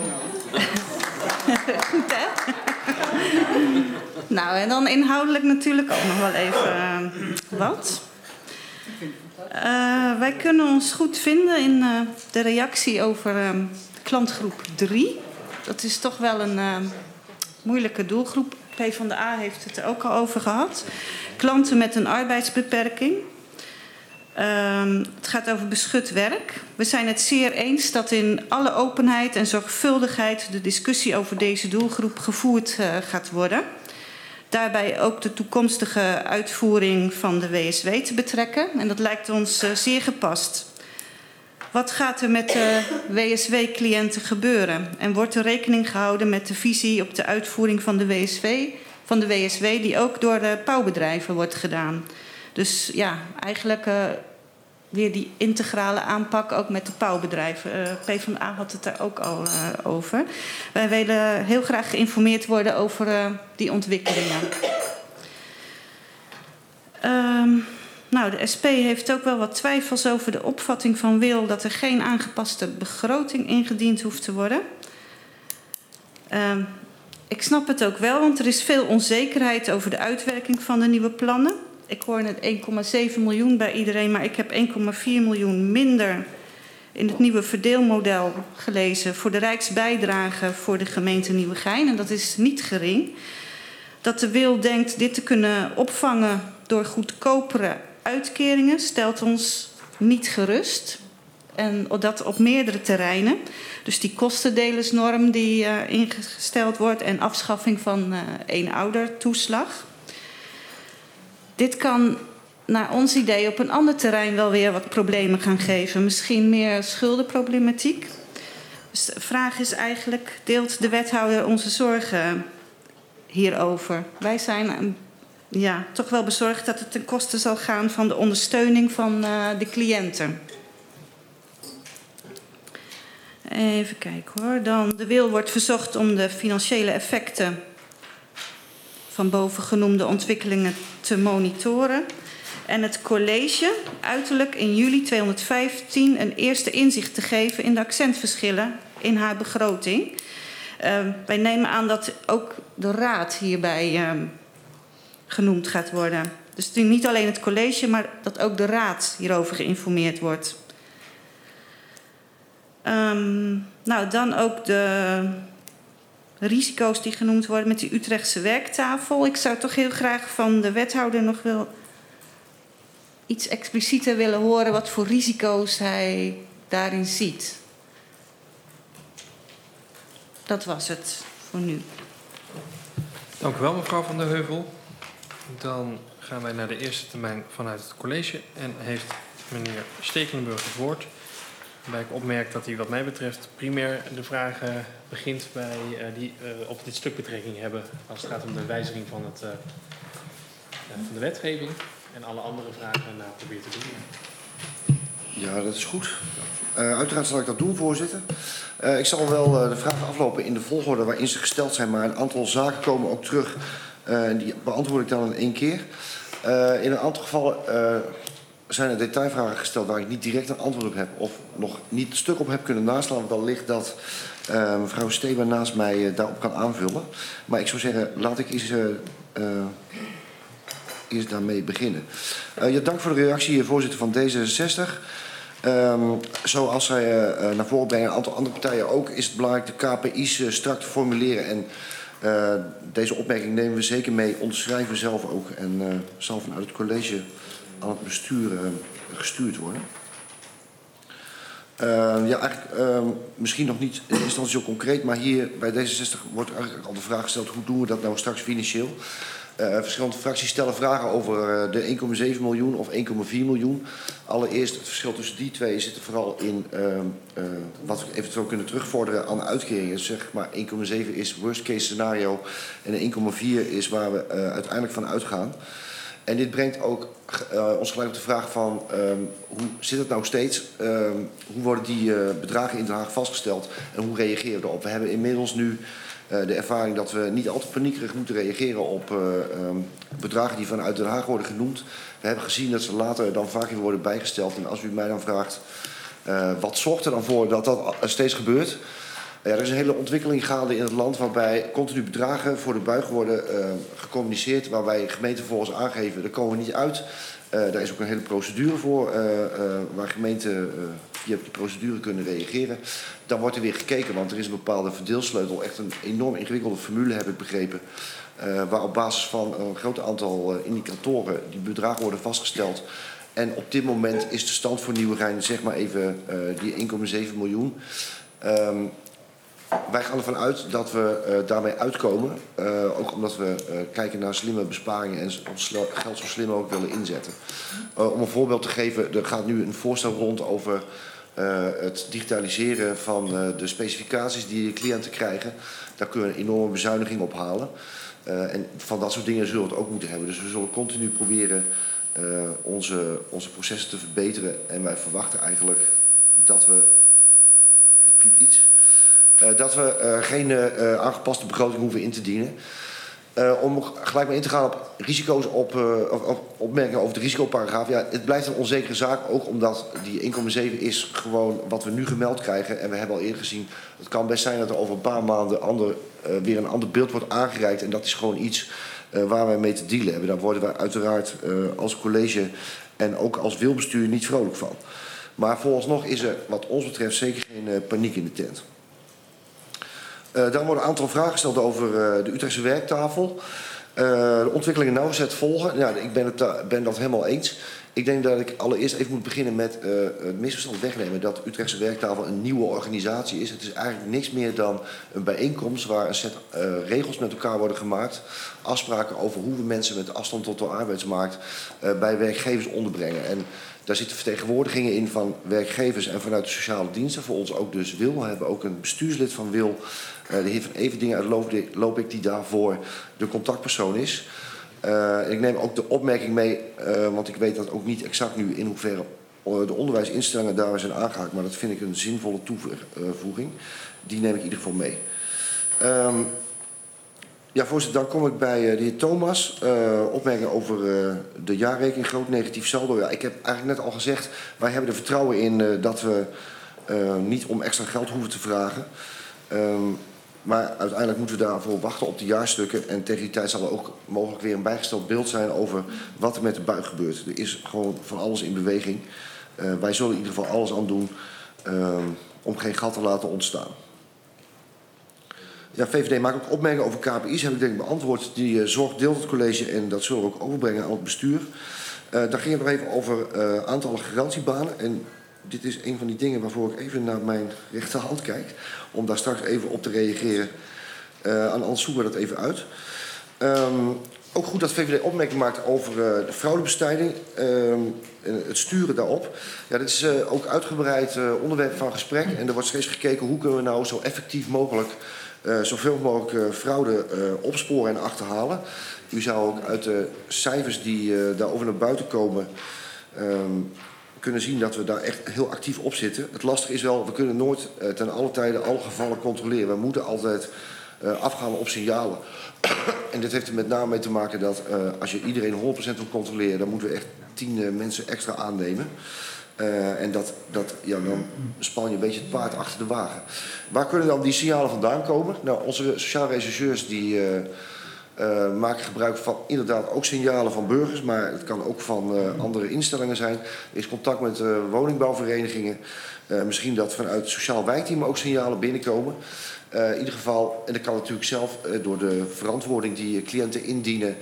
Goed, hè? Nou, en dan inhoudelijk natuurlijk ook nog wel even wat. Wij kunnen ons goed vinden in de reactie over klantgroep 3. Dat is toch wel een moeilijke doelgroep. PvdA heeft het er ook al over gehad. Klanten met een arbeidsbeperking. Het gaat over beschut werk. We zijn het zeer eens dat in alle openheid en zorgvuldigheid de discussie over deze doelgroep gevoerd gaat worden. Daarbij ook de toekomstige uitvoering van de WSW te betrekken. En dat lijkt ons zeer gepast. Wat gaat er met de WSW-cliënten gebeuren? En wordt er rekening gehouden met de visie op de uitvoering van de WSW die ook door de pauwbedrijven wordt gedaan? Dus ja, eigenlijk weer die integrale aanpak ook met de pauwbedrijven. PvdA had het daar ook al over. Wij willen heel graag geïnformeerd worden over die ontwikkelingen. De SP heeft ook wel wat twijfels over de opvatting van Wil dat er geen aangepaste begroting ingediend hoeft te worden. Ik snap het ook wel, want er is veel onzekerheid over de uitwerking van de nieuwe plannen. Ik hoor net 1,7 miljoen bij iedereen, maar ik heb 1,4 miljoen minder in het nieuwe verdeelmodel gelezen voor de rijksbijdrage voor de gemeente Nieuwegein. En dat is niet gering. Dat de Wil denkt dit te kunnen opvangen door goedkopere uitkeringen stelt ons niet gerust. En dat op meerdere terreinen. Dus die kostendelersnorm die ingesteld wordt en afschaffing van eenoudertoeslag. Dit kan naar ons idee op een ander terrein wel weer wat problemen gaan geven. Misschien meer schuldenproblematiek. Dus de vraag is eigenlijk, deelt de wethouder onze zorgen hierover? Wij zijn toch wel bezorgd dat het ten koste zal gaan van de ondersteuning van de cliënten. Even kijken hoor. Dan de Wil wordt verzocht om de financiële effecten van bovengenoemde ontwikkelingen te monitoren. En het college uiterlijk in juli 2015 een eerste inzicht te geven in de accentverschillen in haar begroting. Wij nemen aan dat ook de raad hierbij genoemd gaat worden. Dus niet alleen het college, maar dat ook de raad hierover geïnformeerd wordt. Dan ook de risico's die genoemd worden met die Utrechtse werktafel. Ik zou toch heel graag van de wethouder nog wel iets explicieter willen horen wat voor risico's hij daarin ziet. Dat was het voor nu. Dank u wel, mevrouw Van der Heuvel. Dan gaan wij naar de eerste termijn vanuit het college. En heeft meneer Stekelenburg het woord. Waarbij ik opmerk dat hij wat mij betreft primair de vragen begint bij die op dit stuk betrekking hebben. Als het gaat om de wijziging van de wetgeving. En alle andere vragen probeert te doen. Ja, dat is goed. Uiteraard zal ik dat doen, voorzitter. Ik zal wel de vragen aflopen in de volgorde waarin ze gesteld zijn, maar een aantal zaken komen ook terug. En die beantwoord ik dan in één keer. In een aantal gevallen zijn er detailvragen gesteld waar ik niet direct een antwoord op heb of nog niet het stuk op heb kunnen naslaan. Wellicht dat mevrouw Steber naast mij daarop kan aanvullen. Maar ik zou zeggen, laat ik eerst daarmee beginnen. Dank voor de reactie, voorzitter van D66. Zoals zij naar voren brengen, een aantal andere partijen ook, is het belangrijk de KPI's strak te formuleren. En deze opmerking nemen we zeker mee, onderschrijven we zelf ook. En zal vanuit het college aan het bestuur gestuurd worden. Misschien nog niet in eerste instantie zo concreet, maar hier bij D66 wordt eigenlijk al de vraag gesteld: hoe doen we dat nou straks financieel? Verschillende fracties stellen vragen over de 1,7 miljoen of 1,4 miljoen. Allereerst, het verschil tussen die twee zit er vooral in wat we eventueel kunnen terugvorderen aan uitkeringen. Dus zeg maar 1,7 is worst case scenario en 1,4 is waar we uiteindelijk van uitgaan. En dit brengt ook ons gelijk op de vraag van hoe zit het nou steeds? Hoe worden die bedragen in Den Haag vastgesteld en hoe reageren we erop? We hebben inmiddels nu de ervaring dat we niet al te paniekerig moeten reageren op bedragen die vanuit Den Haag worden genoemd. We hebben gezien dat ze later dan vaak weer worden bijgesteld. En als u mij dan vraagt, wat zorgt er dan voor dat dat steeds gebeurt? Ja, er is een hele ontwikkeling gaande in het land waarbij continu bedragen voor de buig worden gecommuniceerd. Waarbij gemeenten volgens aangeven, daar komen we niet uit. Daar is ook een hele procedure voor waar gemeenten via die procedure kunnen reageren. Dan wordt er weer gekeken, want er is een bepaalde verdeelsleutel. Echt een enorm ingewikkelde formule, heb ik begrepen. Waar op basis van een groot aantal indicatoren die bedragen worden vastgesteld. En op dit moment is de stand voor Nieuwegein zeg maar even die 1,7 miljoen. Wij gaan ervan uit dat we daarmee uitkomen. Ook omdat we kijken naar slimme besparingen en ons geld zo slim ook willen inzetten. Om een voorbeeld te geven, er gaat nu een voorstel rond over het digitaliseren van de specificaties die de cliënten krijgen. Daar kunnen we een enorme bezuiniging op halen. En van dat soort dingen zullen we het ook moeten hebben. Dus we zullen continu proberen onze processen te verbeteren. En wij verwachten eigenlijk dat we... Het piept iets. Dat we geen aangepaste begroting hoeven in te dienen. Om gelijk maar in te gaan op risico's op opmerkingen over de risicoparagraaf. Ja, het blijft een onzekere zaak, ook omdat die 1,7 is gewoon wat we nu gemeld krijgen. En we hebben al eerder gezien, het kan best zijn dat er over een paar maanden weer een ander beeld wordt aangereikt. En dat is gewoon iets waar wij mee te dealen hebben. Daar worden wij uiteraard als college en ook als wilbestuur niet vrolijk van. Maar vooralsnog is er wat ons betreft zeker geen paniek in de tent. Dan worden een aantal vragen gesteld over de Utrechtse werktafel. De ontwikkelingen nauwgezet volgen. Ja, ik ben dat helemaal eens. Ik denk dat ik allereerst even moet beginnen met het misverstand wegnemen dat de Utrechtse werktafel een nieuwe organisatie is. Het is eigenlijk niks meer dan een bijeenkomst waar een set regels met elkaar worden gemaakt. Afspraken over hoe we mensen met afstand tot de arbeidsmarkt bij werkgevers onderbrengen. En daar zitten vertegenwoordigingen in van werkgevers en vanuit de sociale diensten. Voor ons ook dus WIL. We hebben ook een bestuurslid van WIL, de heer Van Everdingen uit Lopik, die daarvoor de contactpersoon is. Ik neem ook de opmerking mee, want ik weet dat ook niet exact nu in hoeverre de onderwijsinstellingen daar zijn aangehaakt. Maar dat vind ik een zinvolle toevoeging. Die neem ik in ieder geval mee. Ja, voorzitter, dan kom ik bij de heer Thomas. Opmerkingen over de jaarrekening, groot negatief saldo. Ja, ik heb eigenlijk net al gezegd, wij hebben er vertrouwen in dat we niet om extra geld hoeven te vragen. Maar uiteindelijk moeten we daarvoor wachten op de jaarstukken. En tegen die tijd zal er ook mogelijk weer een bijgesteld beeld zijn over wat er met de buig gebeurt. Er is gewoon van alles in beweging. Wij zullen in ieder geval alles aan doen om geen gat te laten ontstaan. Ja, VVD maakt ook opmerkingen over KPI's. Heb ik denk ik beantwoord. Die zorg deelt het college en dat zullen we ook overbrengen aan het bestuur. Dan ging het nog even over aantallen garantiebanen. En dit is een van die dingen waarvoor ik even naar mijn rechterhand kijk. Om daar straks even op te reageren. Anders zoeken we dat even uit. Ook goed dat VVD opmerking maakt over de fraudebestrijding. Het sturen daarop. Ja, dit is ook uitgebreid onderwerp van gesprek. En er wordt steeds gekeken hoe kunnen we nou zo effectief mogelijk zoveel mogelijk fraude opsporen en achterhalen. U zou ook uit de cijfers die daarover naar buiten komen kunnen zien dat we daar echt heel actief op zitten. Het lastige is wel, we kunnen nooit ten alle tijden alle gevallen controleren. We moeten altijd afgaan op signalen. En dit heeft er met name mee te maken dat als je iedereen 100% wil controleren, dan moeten we echt 10 mensen extra aannemen. En dan span je een beetje het paard achter de wagen. Waar kunnen dan die signalen vandaan komen? Nou, onze sociaal rechercheurs die maken gebruik van inderdaad ook signalen van burgers, maar het kan ook van andere instellingen zijn. Er is contact met woningbouwverenigingen. Misschien dat vanuit het sociaal wijkteam ook signalen binnenkomen. In ieder geval, en dat kan natuurlijk zelf door de verantwoording die cliënten indienen,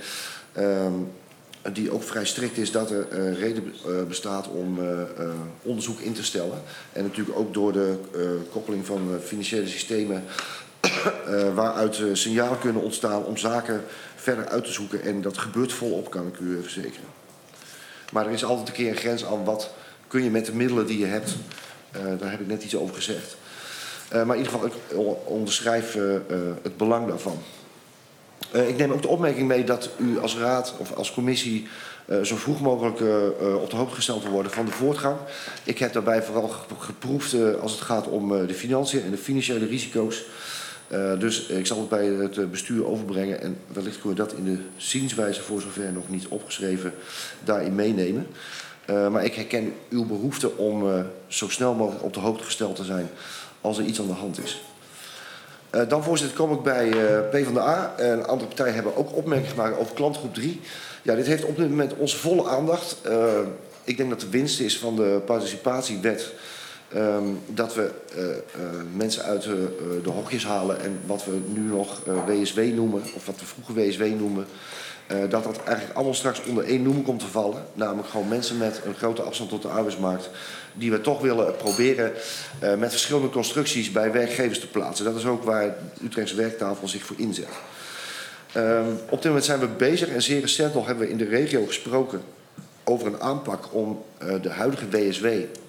die ook vrij strikt is, dat er reden bestaat om onderzoek in te stellen. En natuurlijk ook door de koppeling van financiële systemen waaruit signalen kunnen ontstaan om zaken verder uit te zoeken. En dat gebeurt volop, kan ik u verzekeren. Maar er is altijd een keer een grens aan wat kun je met de middelen die je hebt. Daar heb ik net iets over gezegd. Maar in ieder geval, ik onderschrijf het belang daarvan. Ik neem ook de opmerking mee dat u als raad of als commissie zo vroeg mogelijk op de hoogte gesteld wil worden van de voortgang. Ik heb daarbij vooral geproefd als het gaat om de financiën en de financiële risico's. Dus ik zal het bij het bestuur overbrengen en wellicht kunnen we dat in de zienswijze voor zover nog niet opgeschreven daarin meenemen. Maar ik herken uw behoefte om zo snel mogelijk op de hoogte gesteld te zijn als er iets aan de hand is. Dan, voorzitter, kom ik bij PvdA. En andere partijen hebben ook opmerkingen gemaakt over klantgroep 3. Ja, dit heeft op dit moment onze volle aandacht. Ik denk dat de winst is van de participatiewet dat we mensen uit de hokjes halen en wat we nu nog WSW noemen, of wat we vroeger WSW noemen, dat eigenlijk allemaal straks onder één noemer komt te vallen. Namelijk gewoon mensen met een grote afstand tot de arbeidsmarkt die we toch willen proberen met verschillende constructies bij werkgevers te plaatsen. Dat is ook waar de Utrechtse werktafel zich voor inzet. Op dit moment zijn we bezig en zeer recent nog hebben we in de regio gesproken over een aanpak om de huidige WSW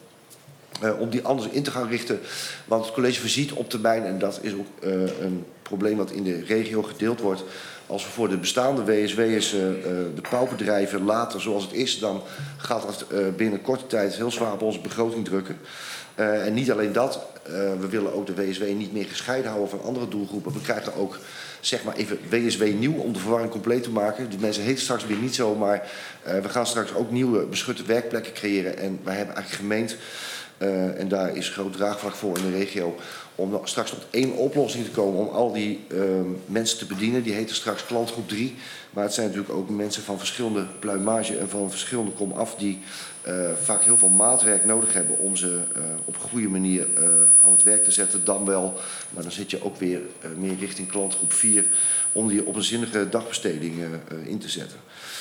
om die anders in te gaan richten. Want het college voorziet op termijn, en dat is ook een probleem wat in de regio gedeeld wordt, als we voor de bestaande WSW'ers de pauwbedrijven laten zoals het is, dan gaat dat binnen korte tijd heel zwaar op onze begroting drukken. En niet alleen dat, we willen ook de WSW niet meer gescheiden houden van andere doelgroepen. We krijgen ook, zeg maar even, WSW nieuw om de verwarring compleet te maken. Die mensen heten straks weer niet zo, maar we gaan straks ook nieuwe beschutte werkplekken creëren. En wij hebben eigenlijk gemeend, en daar is groot draagvlak voor in de regio, om straks tot één oplossing te komen om al die mensen te bedienen. Die heten straks klantgroep 3. Maar het zijn natuurlijk ook mensen van verschillende pluimage en van verschillende komaf die vaak heel veel maatwerk nodig hebben om ze op een goede manier aan het werk te zetten. Dan wel, maar dan zit je ook weer meer richting klantgroep 4 om die op een zinnige dagbesteding in te zetten.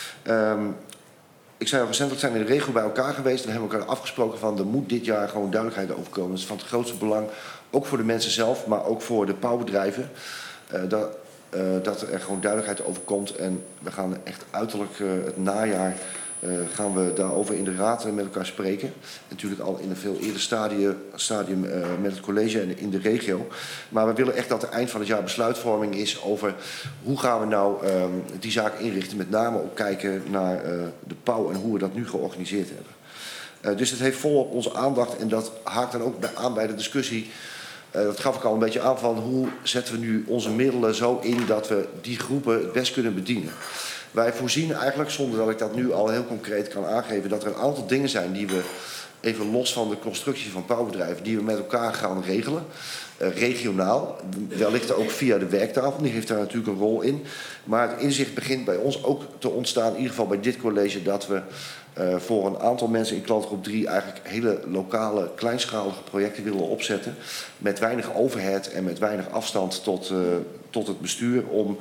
Ik zei al recentelijk zijn we in de regio bij elkaar geweest en hebben we elkaar afgesproken van er moet dit jaar gewoon duidelijkheid over komen. Dat is van het grootste belang, ook voor de mensen zelf, maar ook voor de pauwbedrijven. Dat er gewoon duidelijkheid over komt. En we gaan echt uiterlijk het najaar gaan we daarover in de raad met elkaar spreken. En natuurlijk al in een veel eerder stadium met het college en in de regio. Maar we willen echt dat er eind van het jaar besluitvorming is over hoe gaan we nou die zaak inrichten. Met name ook kijken naar de pauw en hoe we dat nu georganiseerd hebben. Dus het heeft volop onze aandacht en dat haakt dan ook aan bij de discussie. Dat gaf ik al een beetje aan van hoe zetten we nu onze middelen zo in dat we die groepen het best kunnen bedienen. Wij voorzien eigenlijk, zonder dat ik dat nu al heel concreet kan aangeven, dat er een aantal dingen zijn die we, even los van de constructie van pauwbedrijven, die we met elkaar gaan regelen. Regionaal, wellicht ook via de werktafel, die heeft daar natuurlijk een rol in. Maar het inzicht begint bij ons ook te ontstaan, in ieder geval bij dit college, dat we voor een aantal mensen in klantgroep 3 eigenlijk hele lokale, kleinschalige projecten willen opzetten. Met weinig overhead en met weinig afstand tot het bestuur om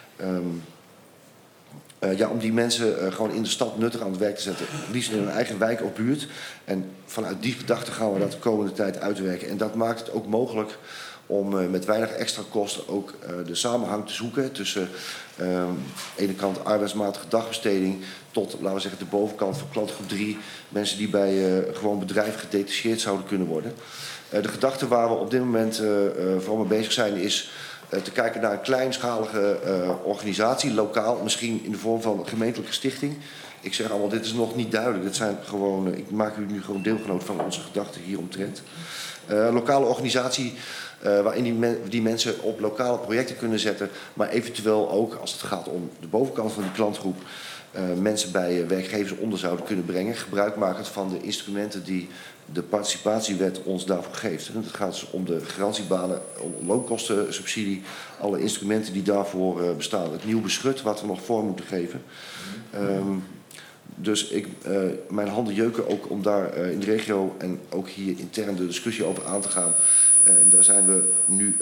die mensen gewoon in de stad nuttig aan het werk te zetten. Liefst in hun eigen wijk of buurt. En vanuit die gedachte gaan we dat de komende tijd uitwerken. En dat maakt het ook mogelijk om met weinig extra kosten ook de samenhang te zoeken tussen aan de ene kant arbeidsmatige dagbesteding tot, laten we zeggen, de bovenkant van klantgroep 3, mensen die bij gewoon bedrijf gedetacheerd zouden kunnen worden. De gedachte waar we op dit moment voor mee bezig zijn is te kijken naar een kleinschalige organisatie, lokaal, misschien in de vorm van een gemeentelijke stichting. Ik zeg allemaal, dit is nog niet duidelijk. Dit zijn gewoon, ik maak u nu gewoon deelgenoot van onze gedachten hieromtrent. Lokale organisatie waarin die mensen op lokale projecten kunnen zetten, maar eventueel ook, als het gaat om de bovenkant van die klantgroep, mensen bij werkgevers onder zouden kunnen brengen, gebruikmakend van de instrumenten die de participatiewet ons daarvoor geeft. Het gaat dus om de garantiebanen, om loonkostensubsidie, alle instrumenten die daarvoor bestaan. Het nieuw beschut wat we nog vorm moeten geven. Dus mijn handen jeuken ook om daar in de regio en ook hier intern de discussie over aan te gaan. Daar zijn we nu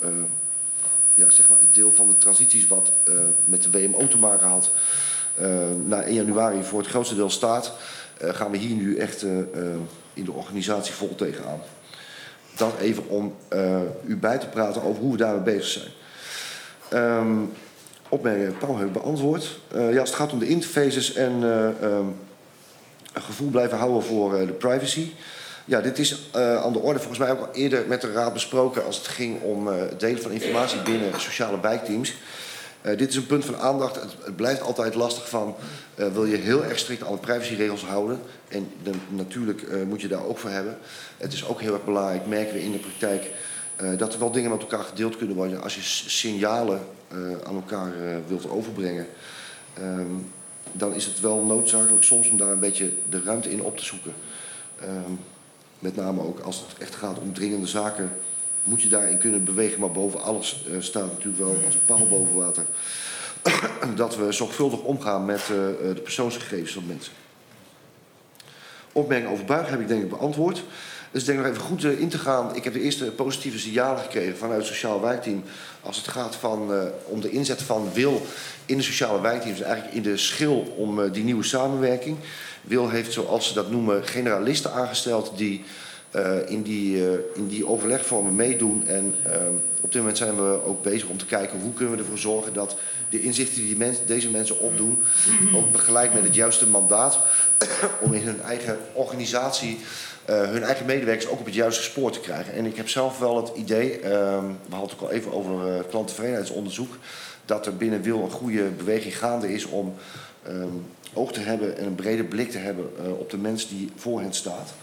zeg maar het deel van de transities wat met de WMO te maken had. Na 1 januari voor het grootste deel staat, gaan we hier nu echt in de organisatie vol tegenaan. Dat even om u bij te praten over hoe we daarmee bezig zijn. Opmerking Paul heeft beantwoord. Als het gaat om de interfaces en een gevoel blijven houden voor de privacy. Ja, dit is aan de orde volgens mij ook al eerder met de Raad besproken als het ging om het delen van informatie binnen sociale wijkteams. Dit is een punt van aandacht. Het blijft altijd lastig van, wil je heel erg strikt aan de privacyregels houden. En natuurlijk moet je daar ook voor hebben. Het is ook heel erg belangrijk, merken we in de praktijk, dat er wel dingen met elkaar gedeeld kunnen worden. Als je signalen aan elkaar wilt overbrengen, dan is het wel noodzakelijk soms om daar een beetje de ruimte in op te zoeken. Met name ook als het echt gaat om dringende zaken, moet je daarin kunnen bewegen. Maar boven alles staat natuurlijk wel als een paal boven water dat we zorgvuldig omgaan met de persoonsgegevens van mensen. Opmerking over Buig heb ik denk ik beantwoord. Dus ik denk nog even goed in te gaan. Ik heb de eerste positieve signalen gekregen vanuit het sociaal wijkteam als het gaat om de inzet van WIL in de sociale wijkteams. Eigenlijk in de schil om die nieuwe samenwerking. WIL heeft, zoals ze dat noemen, generalisten aangesteld die in die overlegvormen meedoen. En op dit moment zijn we ook bezig om te kijken hoe kunnen we ervoor zorgen dat de inzichten die deze mensen opdoen ook begeleid met het juiste mandaat om in hun eigen organisatie hun eigen medewerkers ook op het juiste spoor te krijgen. En ik heb zelf wel het idee, we hadden het ook al even over klanttevredenheidsonderzoek, dat er binnen WIL een goede beweging gaande is om oog te hebben en een brede blik te hebben op de mens die voor hen staat.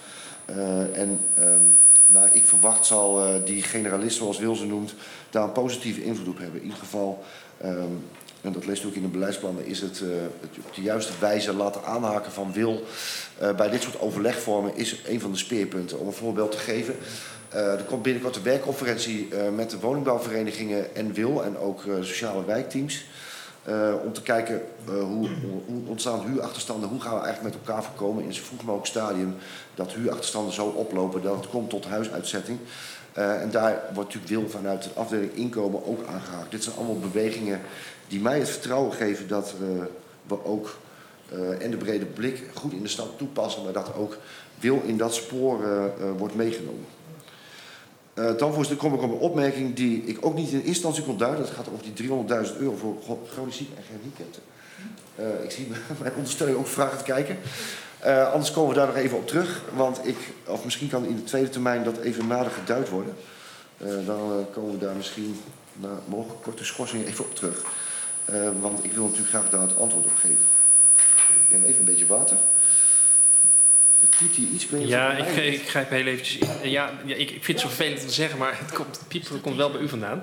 Ik verwacht zal die generalist, zoals WIL ze noemt, daar een positieve invloed op hebben. In ieder geval, en dat leest u ook in de beleidsplannen, is het op de juiste wijze laten aanhaken van WIL bij dit soort overlegvormen is een van de speerpunten. Om een voorbeeld te geven, er komt binnenkort een werkconferentie met de woningbouwverenigingen en WIL en ook sociale wijkteams. Om te kijken hoe ontstaan huurachterstanden, hoe gaan we eigenlijk met elkaar voorkomen in zo vroeg mogelijk stadium dat huurachterstanden zo oplopen dat het komt tot huisuitzetting. En daar wordt natuurlijk WIL vanuit de afdeling inkomen ook aangehaakt. Dit zijn allemaal bewegingen die mij het vertrouwen geven dat we ook en de brede blik goed in de stad toepassen, maar dat ook WIL in dat spoor wordt meegenomen. Dan voorzitter kom ik op een opmerking die ik ook niet in instantie kon duiden. Dat gaat over die €300.000 voor chronisch zieken en gehandicapten. Ik zie mijn ondersteuner ook vragen te kijken. Anders komen we daar nog even op terug. Want of misschien kan in de tweede termijn dat even nader geduid worden. Dan komen we daar misschien na mogelijk korte schorsing even op terug. Want ik wil natuurlijk graag daar het antwoord op geven. Ik neem even een beetje water. Het piept hier iets. Ik grijp heel eventjes in. Ik vind het zo vervelend om te zeggen, maar het piept komt wel bij u vandaan.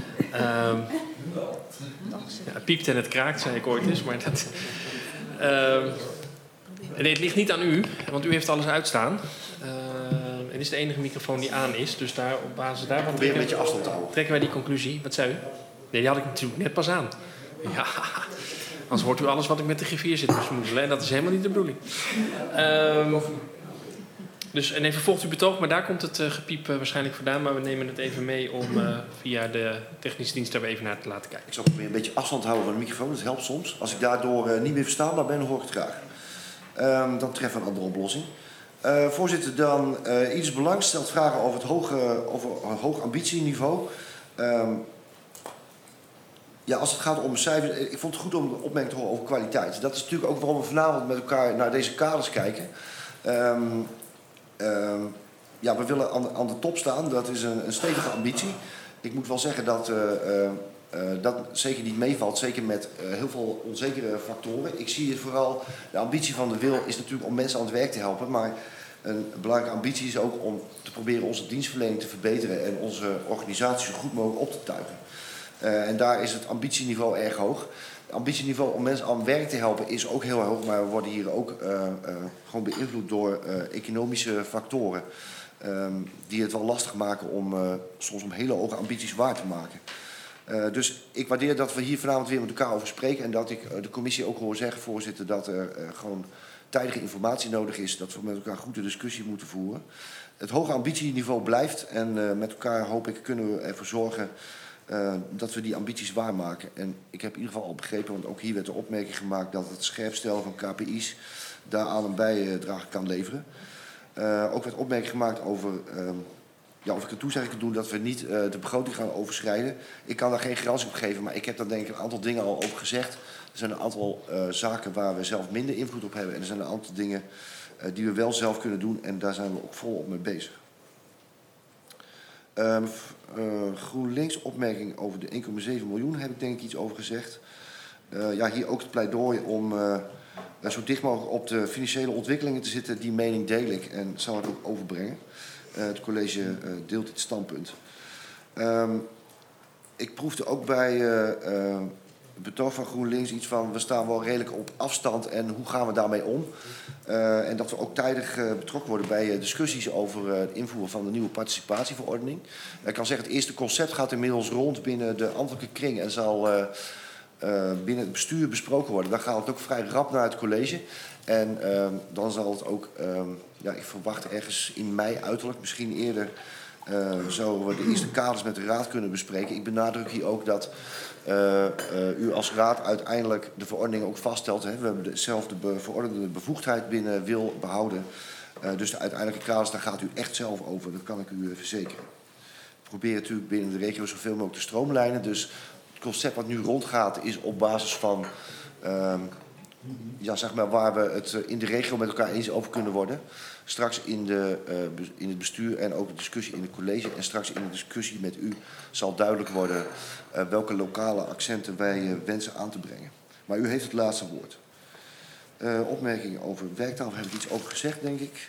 Het piept en het kraakt, zei ik ooit eens. Maar dat, nee, het ligt niet aan u, want u heeft alles uitstaan. Het is de enige microfoon die aan is. Dus daar, op basis daarvan probeer een beetje afstand te houden. Trekken wij die conclusie. Wat zei u? Nee, die had ik natuurlijk net pas aan. Ja, anders hoort u alles wat ik met de griffier zit te smoezelen. En dat is helemaal niet de bedoeling. En even volgt u betoog, maar daar komt het gepiep waarschijnlijk vandaan. Maar we nemen het even mee om via de technische dienst daar even naar te laten kijken. Ik zal proberen een beetje afstand houden van de microfoon. Dat helpt soms. Als ik daardoor niet meer verstaanbaar ben, dan hoor ik het graag. Dan treffen we een andere oplossing. Voorzitter, dan iets belangs stelt vragen over het hoog ambitieniveau. Ja, als het gaat om cijfers, ik vond het goed om een opmerking te horen over kwaliteit. Dat is natuurlijk ook waarom we vanavond met elkaar naar deze kaders kijken. Ja, we willen aan de top staan, dat is een stevige ambitie. Ik moet wel zeggen dat dat zeker niet meevalt, zeker met heel veel onzekere factoren. Ik zie het vooral, de ambitie van de wil is natuurlijk om mensen aan het werk te helpen, maar een belangrijke ambitie is ook om te proberen onze dienstverlening te verbeteren en onze organisatie zo goed mogelijk op te tuigen. En daar is het ambitieniveau erg hoog. Het ambitieniveau om mensen aan het werk te helpen is ook heel hoog, maar we worden hier ook gewoon beïnvloed door economische factoren. Die het wel lastig maken om soms om hele hoge ambities waar te maken. Dus ik waardeer dat we hier vanavond weer met elkaar over spreken en dat ik de commissie ook hoor zeggen, voorzitter, dat er gewoon tijdige informatie nodig is, dat we met elkaar goed de discussie moeten voeren. Het hoge ambitieniveau blijft en met elkaar hoop ik kunnen we ervoor zorgen dat we die ambities waarmaken. En ik heb in ieder geval al begrepen, want ook hier werd de opmerking gemaakt dat het scherpstellen van KPI's daaraan een bijdrage kan leveren. Ook werd opmerking gemaakt over ja, of ik een toezegging kan doen dat we niet de begroting gaan overschrijden. Ik kan daar geen garantie op geven, maar ik heb daar denk ik een aantal dingen al over gezegd. Er zijn een aantal zaken waar we zelf minder invloed op hebben en er zijn een aantal dingen die we wel zelf kunnen doen en daar zijn we ook volop mee bezig. GroenLinks opmerking over de 1,7 miljoen heb ik denk ik iets over gezegd. Ja, hier ook het pleidooi om zo dicht mogelijk op de financiële ontwikkelingen te zitten. Die mening deel ik en zal het ook overbrengen. Het college deelt dit standpunt. Ik proefde ook bij het betoog van GroenLinks iets van we staan wel redelijk op afstand en hoe gaan we daarmee om? En dat we ook tijdig betrokken worden bij discussies over het invoeren van de nieuwe participatieverordening. Ik kan zeggen, het eerste concept gaat inmiddels rond binnen de ambtelijke kring en zal binnen het bestuur besproken worden. Dan gaat het ook vrij rap naar het college. En dan zal het ook, ja, ik verwacht ergens in mei uiterlijk, misschien eerder, zouden we de eerste kaders met de raad kunnen bespreken. Ik benadruk hier ook dat u als raad uiteindelijk de verordening ook vaststelt. Hè. We hebben zelf de verordende bevoegdheid binnen wil behouden. Dus de uiteindelijke kaders, daar gaat u echt zelf over. Dat kan ik u verzekeren. We proberen natuurlijk binnen de regio zoveel mogelijk te stroomlijnen. Dus het concept wat nu rondgaat is op basis van ja, zeg maar waar we het in de regio met elkaar eens over kunnen worden. Straks in het bestuur en ook de discussie in het college en straks in de discussie met u zal duidelijk worden welke lokale accenten wij wensen aan te brengen. Maar u heeft het laatste woord. Opmerkingen over werktafel heb ik iets over gezegd, denk ik.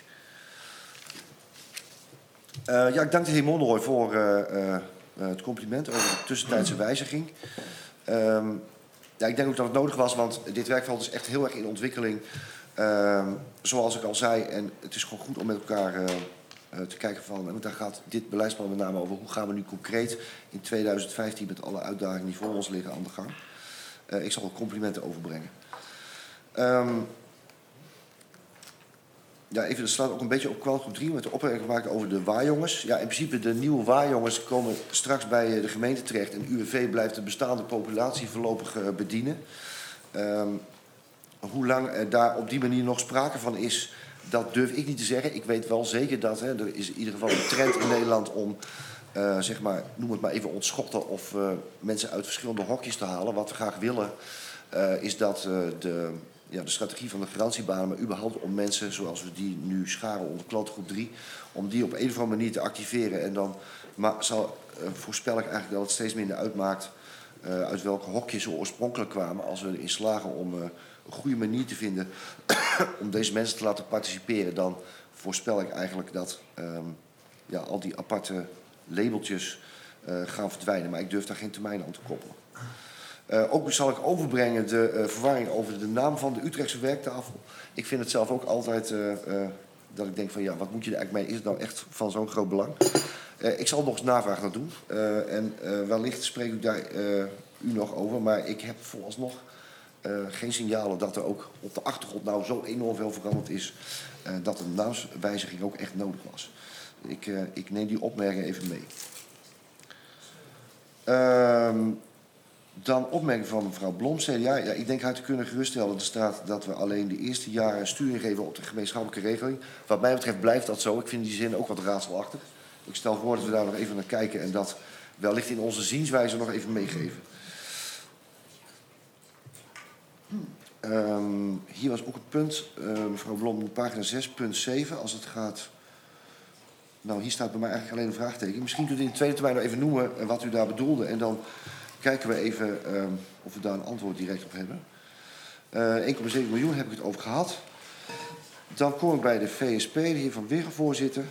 Ja, ik dank de heer Monroy voor het compliment over de tussentijdse wijziging. Ja, ik denk ook dat het nodig was, want dit werkveld is echt heel erg in ontwikkeling. Zoals ik al zei, en het is gewoon goed om met elkaar te kijken van, en daar gaat dit beleidsplan met name over, hoe gaan we nu concreet in 2015 met alle uitdagingen die voor ons liggen aan de gang. Ik zal ook complimenten overbrengen. Ja, even, dat slaat ook een beetje op kwalgroep 3 met de opmerking gemaakt over de waarjongens. Ja, in principe de nieuwe waarjongens komen straks bij de gemeente terecht en UWV blijft de bestaande populatie voorlopig bedienen. Hoe lang daar op die manier nog sprake van is, dat durf ik niet te zeggen. Ik weet wel zeker dat er is in ieder geval een trend in Nederland om, zeg maar, noem het maar even ontschotten of mensen uit verschillende hokjes te halen. Wat we graag willen is dat de strategie van de garantiebanen, maar überhaupt om mensen zoals we die nu scharen onder klantgroep 3, om die op een of andere manier te activeren. En dan voorspel ik eigenlijk dat het steeds minder uitmaakt uit welke hokjes ze oorspronkelijk kwamen. Als we erin slagen om een goede manier te vinden om deze mensen te laten participeren, dan voorspel ik eigenlijk dat al die aparte labeltjes gaan verdwijnen. Maar ik durf daar geen termijn aan te koppelen. Ook zal ik overbrengen de verwarring over de naam van de Utrechtse werktafel. Ik vind het zelf ook altijd dat ik denk van ja, wat moet je er eigenlijk mee? Is het nou echt van zo'n groot belang? Ik zal nog eens navraag naar doen. En wellicht spreek ik daar u nog over. Maar ik heb vooralsnog geen signalen dat er ook op de achtergrond nou zo enorm veel veranderd is. Dat een naamswijziging ook echt nodig was. Ik neem die opmerking even mee. Dan opmerking van mevrouw Blomstede. Ja, ik denk haar te kunnen geruststellen. Er staat dat we alleen de eerste jaren sturing geven op de gemeenschappelijke regeling. Wat mij betreft blijft dat zo. Ik vind die zin ook wat raadselachtig. Ik stel voor dat we daar nog even naar kijken en dat wellicht in onze zienswijze nog even meegeven. Hier was ook een punt, mevrouw Blom, pagina 6.7, als het gaat... Nou, hier staat bij mij eigenlijk alleen een vraagteken. Misschien kunt u in de tweede termijn nog even noemen wat u daar bedoelde. En dan kijken we even of we daar een antwoord direct op hebben. 1,7 miljoen heb ik het over gehad. Dan kom ik bij de VSP, de heer Van Wiggen, voorzitter.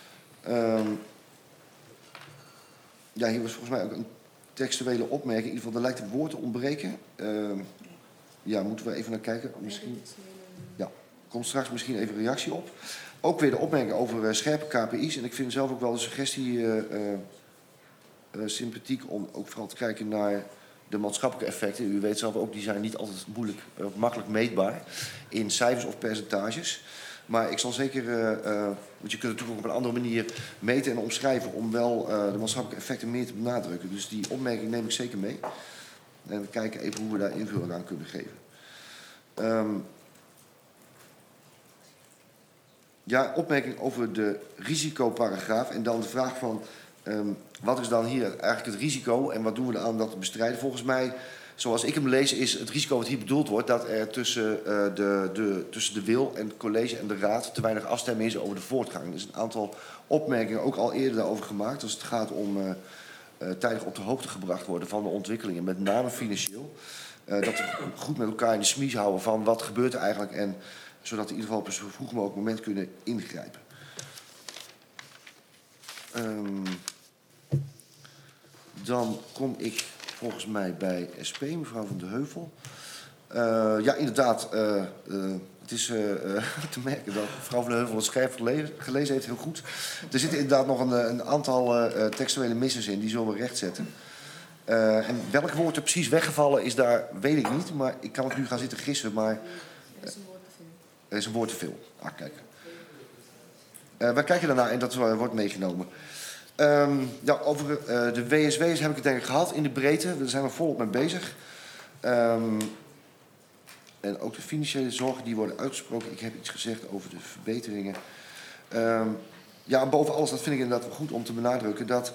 Ja, hier was volgens mij ook een textuele opmerking. In ieder geval, er lijkt een woord te ontbreken. Ja, moeten we even naar kijken. Misschien... Ja, komt straks misschien even een reactie op. Ook weer de opmerking over scherpe KPI's. En ik vind zelf ook wel de suggestie sympathiek om ook vooral te kijken naar de maatschappelijke effecten. U weet zelf ook, die zijn niet altijd moeilijk of makkelijk meetbaar in cijfers of percentages. Maar ik zal zeker, want je kunt het natuurlijk ook op een andere manier meten en omschrijven om wel de maatschappelijke effecten meer te benadrukken. Dus die opmerking neem ik zeker mee. En we kijken even hoe we daar invulling aan kunnen geven. Ja, opmerking over de risicoparagraaf en dan de vraag van wat is dan hier eigenlijk het risico en wat doen we aan dat te bestrijden? Volgens mij, zoals ik hem lees, is het risico wat hier bedoeld wordt dat er tussen de wil en het college en de raad te weinig afstemming is over de voortgang. Er is een aantal opmerkingen ook al eerder daarover gemaakt als het gaat om tijdig op de hoogte gebracht worden van de ontwikkelingen, met name financieel. Dat we goed met elkaar in de smies houden van wat gebeurt er eigenlijk en zodat we in ieder geval op een zo vroeg mogelijk moment kunnen ingrijpen. Dan kom ik volgens mij bij SP, mevrouw Van de Heuvel. Ja, inderdaad, het is te merken dat mevrouw Van de Heuvel het scherp gelezen heeft, heel goed. Er zitten inderdaad nog een aantal textuele missers in, die zullen we rechtzetten. En welk woord er precies weggevallen is, daar weet ik niet. Maar ik kan het nu gaan zitten gissen, maar... Er is een woord te veel. Ah, kijk. Wij kijken daarna en dat wordt meegenomen. Ja, over de WSW's heb ik het denk ik gehad in de breedte. Daar zijn we volop mee bezig. En ook de financiële zorgen die worden uitgesproken. Ik heb iets gezegd over de verbeteringen. Ja, boven alles, dat vind ik inderdaad wel goed om te benadrukken... dat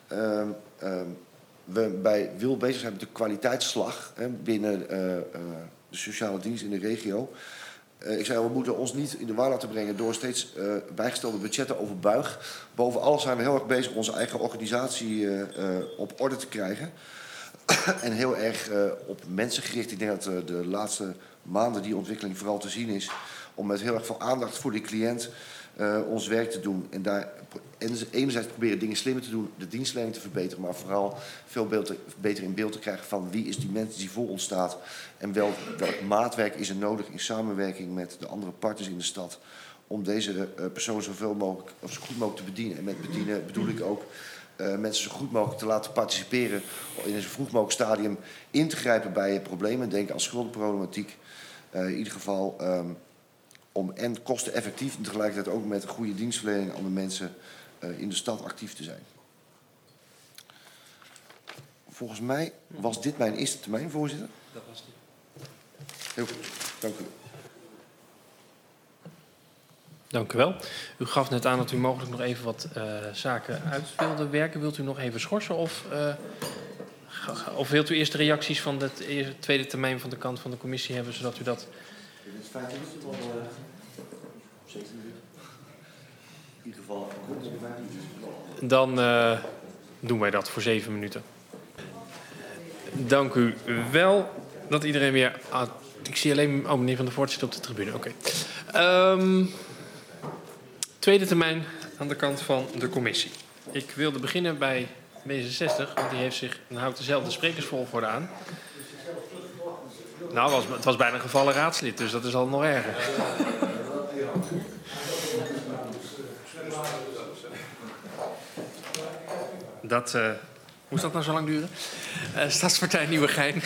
we bij WIL bezig zijn met de kwaliteitsslag binnen de sociale dienst in de regio... Ik zei, we moeten ons niet in de war laten brengen door steeds bijgestelde budgetten overbuig. Boven alles zijn we heel erg bezig onze eigen organisatie op orde te krijgen. En heel erg op mensen gericht. Ik denk dat de laatste maanden die ontwikkeling vooral te zien is. Om met heel erg veel aandacht voor die cliënt ons werk te doen. En daar enerzijds proberen dingen slimmer te doen, de dienstverlening te verbeteren. Maar vooral veel beter in beeld te krijgen van wie is die mens die voor ons staat. En welk maatwerk is er nodig in samenwerking met de andere partners in de stad. Om deze persoon zoveel mogelijk, of zo goed mogelijk te bedienen. En met bedienen bedoel ik ook mensen zo goed mogelijk te laten participeren. In een zo vroeg mogelijk stadium in te grijpen bij problemen. Denk aan schuldenproblematiek. In ieder geval... om en kosteneffectief en tegelijkertijd ook met een goede dienstverlening aan de mensen in de stad actief te zijn. Volgens mij was dit mijn eerste termijn, voorzitter. Dat was het. Heel goed, dank u. Dank u wel. U gaf net aan dat u mogelijk nog even wat zaken uit wilde werken. Wilt u nog even schorsen of wilt u eerst de reacties van het tweede termijn van de kant van de commissie hebben, zodat u dat... Dit is 5 minuten van 7 minuten. In ieder geval. Dan doen wij dat voor 7 minuten. Dank u wel dat iedereen weer... ik zie alleen... Oh, meneer Van der Voort zit op de tribune. Oké. Tweede termijn aan de kant van de commissie. Ik wilde beginnen bij D66, want die heeft zich... en houdt dezelfde sprekersvolgorde aan. Nou, het was bijna een gevallen raadslid, dus dat is al nog erger. Moest dat nou zo lang duren? Stadspartij Nieuwegein.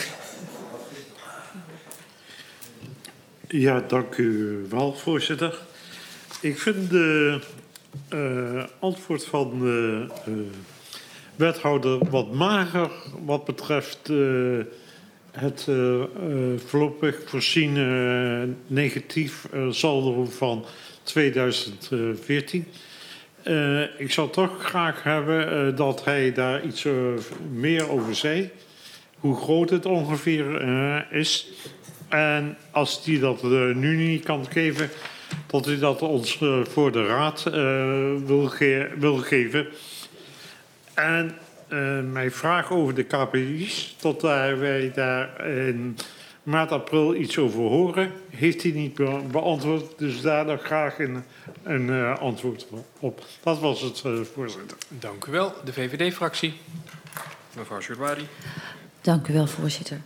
Ja, dank u wel, voorzitter. Ik vind de antwoord van wethouder wat mager wat betreft het voorlopig voorziene negatief saldo van 2014. Ik zou toch graag hebben dat hij daar iets meer over zei. Hoe groot het ongeveer is. En als hij dat nu niet kan geven, dat hij dat ons voor de raad wil geven. En mijn vraag over de KPI's, tot wij daar in maart, april iets over horen, heeft hij niet beantwoord. Dus daar nog graag een antwoord op. Dat was het, voorzitter. Dank u wel. De VVD-fractie. Mevrouw Sjoerdwadi. Dank u wel, voorzitter.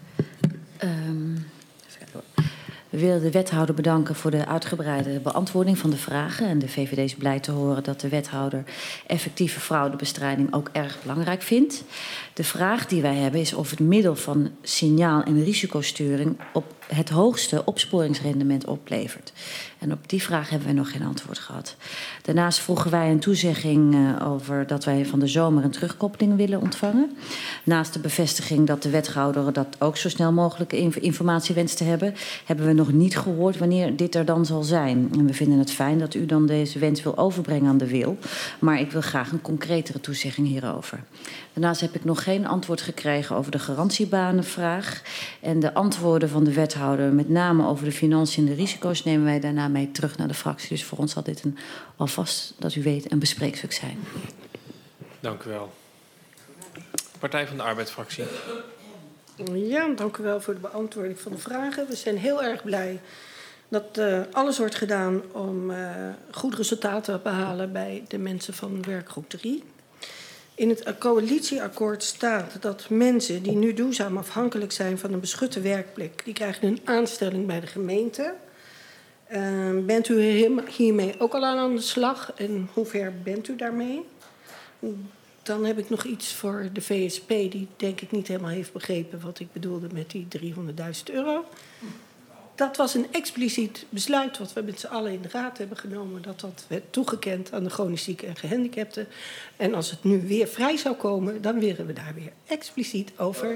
We willen de wethouder bedanken voor de uitgebreide beantwoording van de vragen. En de VVD is blij te horen dat de wethouder effectieve fraudebestrijding ook erg belangrijk vindt. De vraag die wij hebben is of het middel van signaal- en risicosturing op het hoogste opsporingsrendement oplevert. En op die vraag hebben wij nog geen antwoord gehad. Daarnaast vroegen wij een toezegging over dat wij van de zomer een terugkoppeling willen ontvangen. Naast de bevestiging dat de wethouder dat ook zo snel mogelijk informatie wenst te hebben, hebben we nog niet gehoord wanneer dit er dan zal zijn. En we vinden het fijn dat u dan deze wens wil overbrengen aan de wil. Maar ik wil graag een concretere toezegging hierover. Daarnaast heb ik nog geen antwoord gekregen over de garantiebanenvraag. En de antwoorden van de wethouder, met name over de financiën en de risico's, nemen wij daarna mee terug naar de fractie. Dus voor ons zal dit alvast, dat u weet, een bespreekstuk zijn. Dank u wel. Partij van de Arbeid-fractie. Ja, dank u wel voor de beantwoording van de vragen. We zijn heel erg blij dat alles wordt gedaan om goed resultaat te behalen bij de mensen van werkgroep 3. In het coalitieakkoord staat dat mensen die nu duurzaam afhankelijk zijn van een beschutte werkplek, die krijgen een aanstelling bij de gemeente. Bent u hiermee ook al aan de slag en hoe ver bent u daarmee? Dan heb ik nog iets voor de VSP, die denk ik niet helemaal heeft begrepen wat ik bedoelde met die €300.000. Dat was een expliciet besluit wat we met z'n allen in de raad hebben genomen. Dat werd toegekend aan de chronisch zieken en gehandicapten. En als het nu weer vrij zou komen, dan willen we daar weer expliciet over.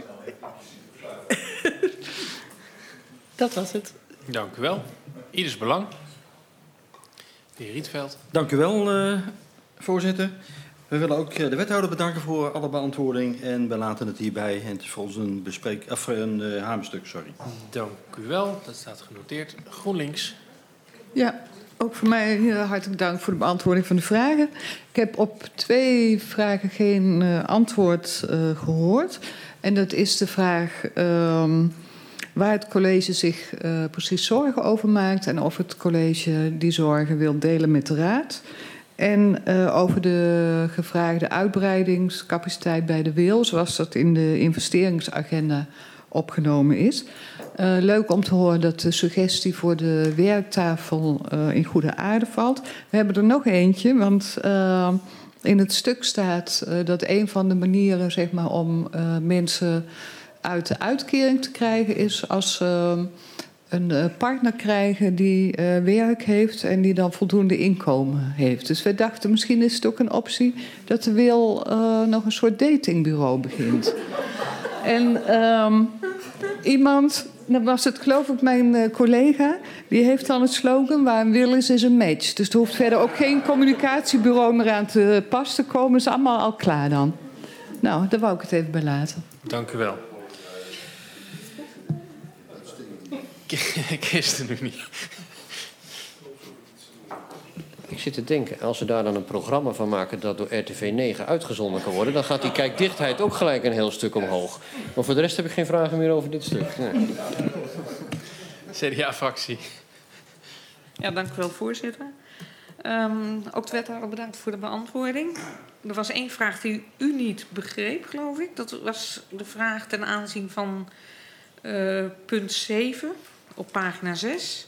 Dat was het. Dank u wel. Ieders belang. De heer Rietveld. Dank u wel, voorzitter. We willen ook de wethouder bedanken voor alle beantwoording. En we laten het hierbij. En het is voor ons een hamerstuk, sorry. Dank u wel. Dat staat genoteerd. GroenLinks. Ja, ook voor mij hartelijk dank voor de beantwoording van de vragen. Ik heb op 2 vragen geen antwoord gehoord. En dat is de vraag waar het college zich precies zorgen over maakt en of het college die zorgen wil delen met de raad. En over de gevraagde uitbreidingscapaciteit bij de WIL, zoals dat in de investeringsagenda opgenomen is. Leuk om te horen dat de suggestie voor de werktafel in goede aarde valt. We hebben er nog eentje, want in het stuk staat dat een van de manieren, zeg maar, om mensen uit de uitkering te krijgen is als een partner krijgen die werk heeft en die dan voldoende inkomen heeft. Dus we dachten, misschien is het ook een optie dat de WIL nog een soort datingbureau begint. En iemand, dan was het geloof ik mijn collega, die heeft dan het slogan: waar een wil is een match. Dus er hoeft verder ook geen communicatiebureau meer aan te pas te komen. Is allemaal al klaar dan. Nou, daar wou ik het even bij laten. Dank u wel. Kirsten nu niet. Ik zit te denken, als ze daar dan een programma van maken dat door RTV 9 uitgezonden kan worden, dan gaat die kijkdichtheid ook gelijk een heel stuk omhoog. Maar voor de rest heb ik geen vragen meer over dit stuk. Nee. CDA-fractie. Ja, dank u wel, voorzitter. Ook de wethouder bedankt voor de beantwoording. Er was 1 vraag die u niet begreep, geloof ik. Dat was de vraag ten aanzien van punt 7 op pagina 6.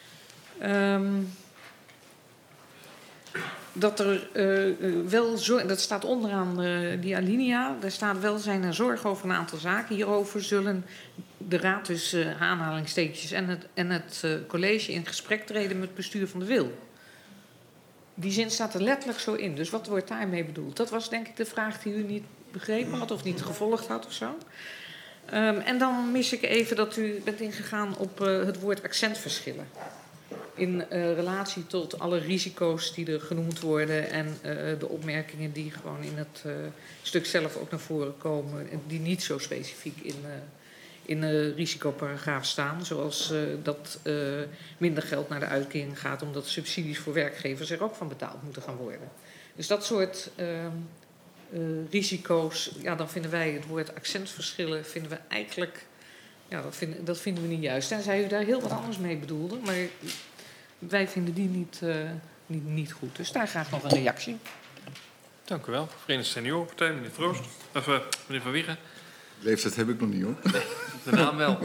Dat er wel zorg, dat staat onderaan die alinea, daar staat welzijn en zorg over een aantal zaken. Hierover zullen de raad dus aanhalingstekens en het college in gesprek treden met het bestuur van de WIL. Die zin staat er letterlijk zo in. Dus wat wordt daarmee bedoeld? Dat was denk ik de vraag die u niet begrepen had of niet gevolgd had of zo. En dan mis ik even dat u bent ingegaan op het woord accentverschillen. In relatie tot alle risico's die er genoemd worden en de opmerkingen die gewoon in het stuk zelf ook naar voren komen. En die niet zo specifiek in de risicoparagraaf staan. Zoals dat minder geld naar de uitkering gaat omdat subsidies voor werkgevers er ook van betaald moeten gaan worden. Dus dat soort risico's, ja, dan vinden wij het woord accentverschillen vinden we eigenlijk, ja, dat vinden we niet juist. Tenzij u daar heel wat anders mee bedoelde, maar wij vinden die niet goed. Dus daar graag nog een reactie. Dank u wel. Verenigde Seniorenpartij, meneer Troost. Of meneer Van Wiegen. Leeftijd heb ik nog niet, hoor. Nee, de naam wel.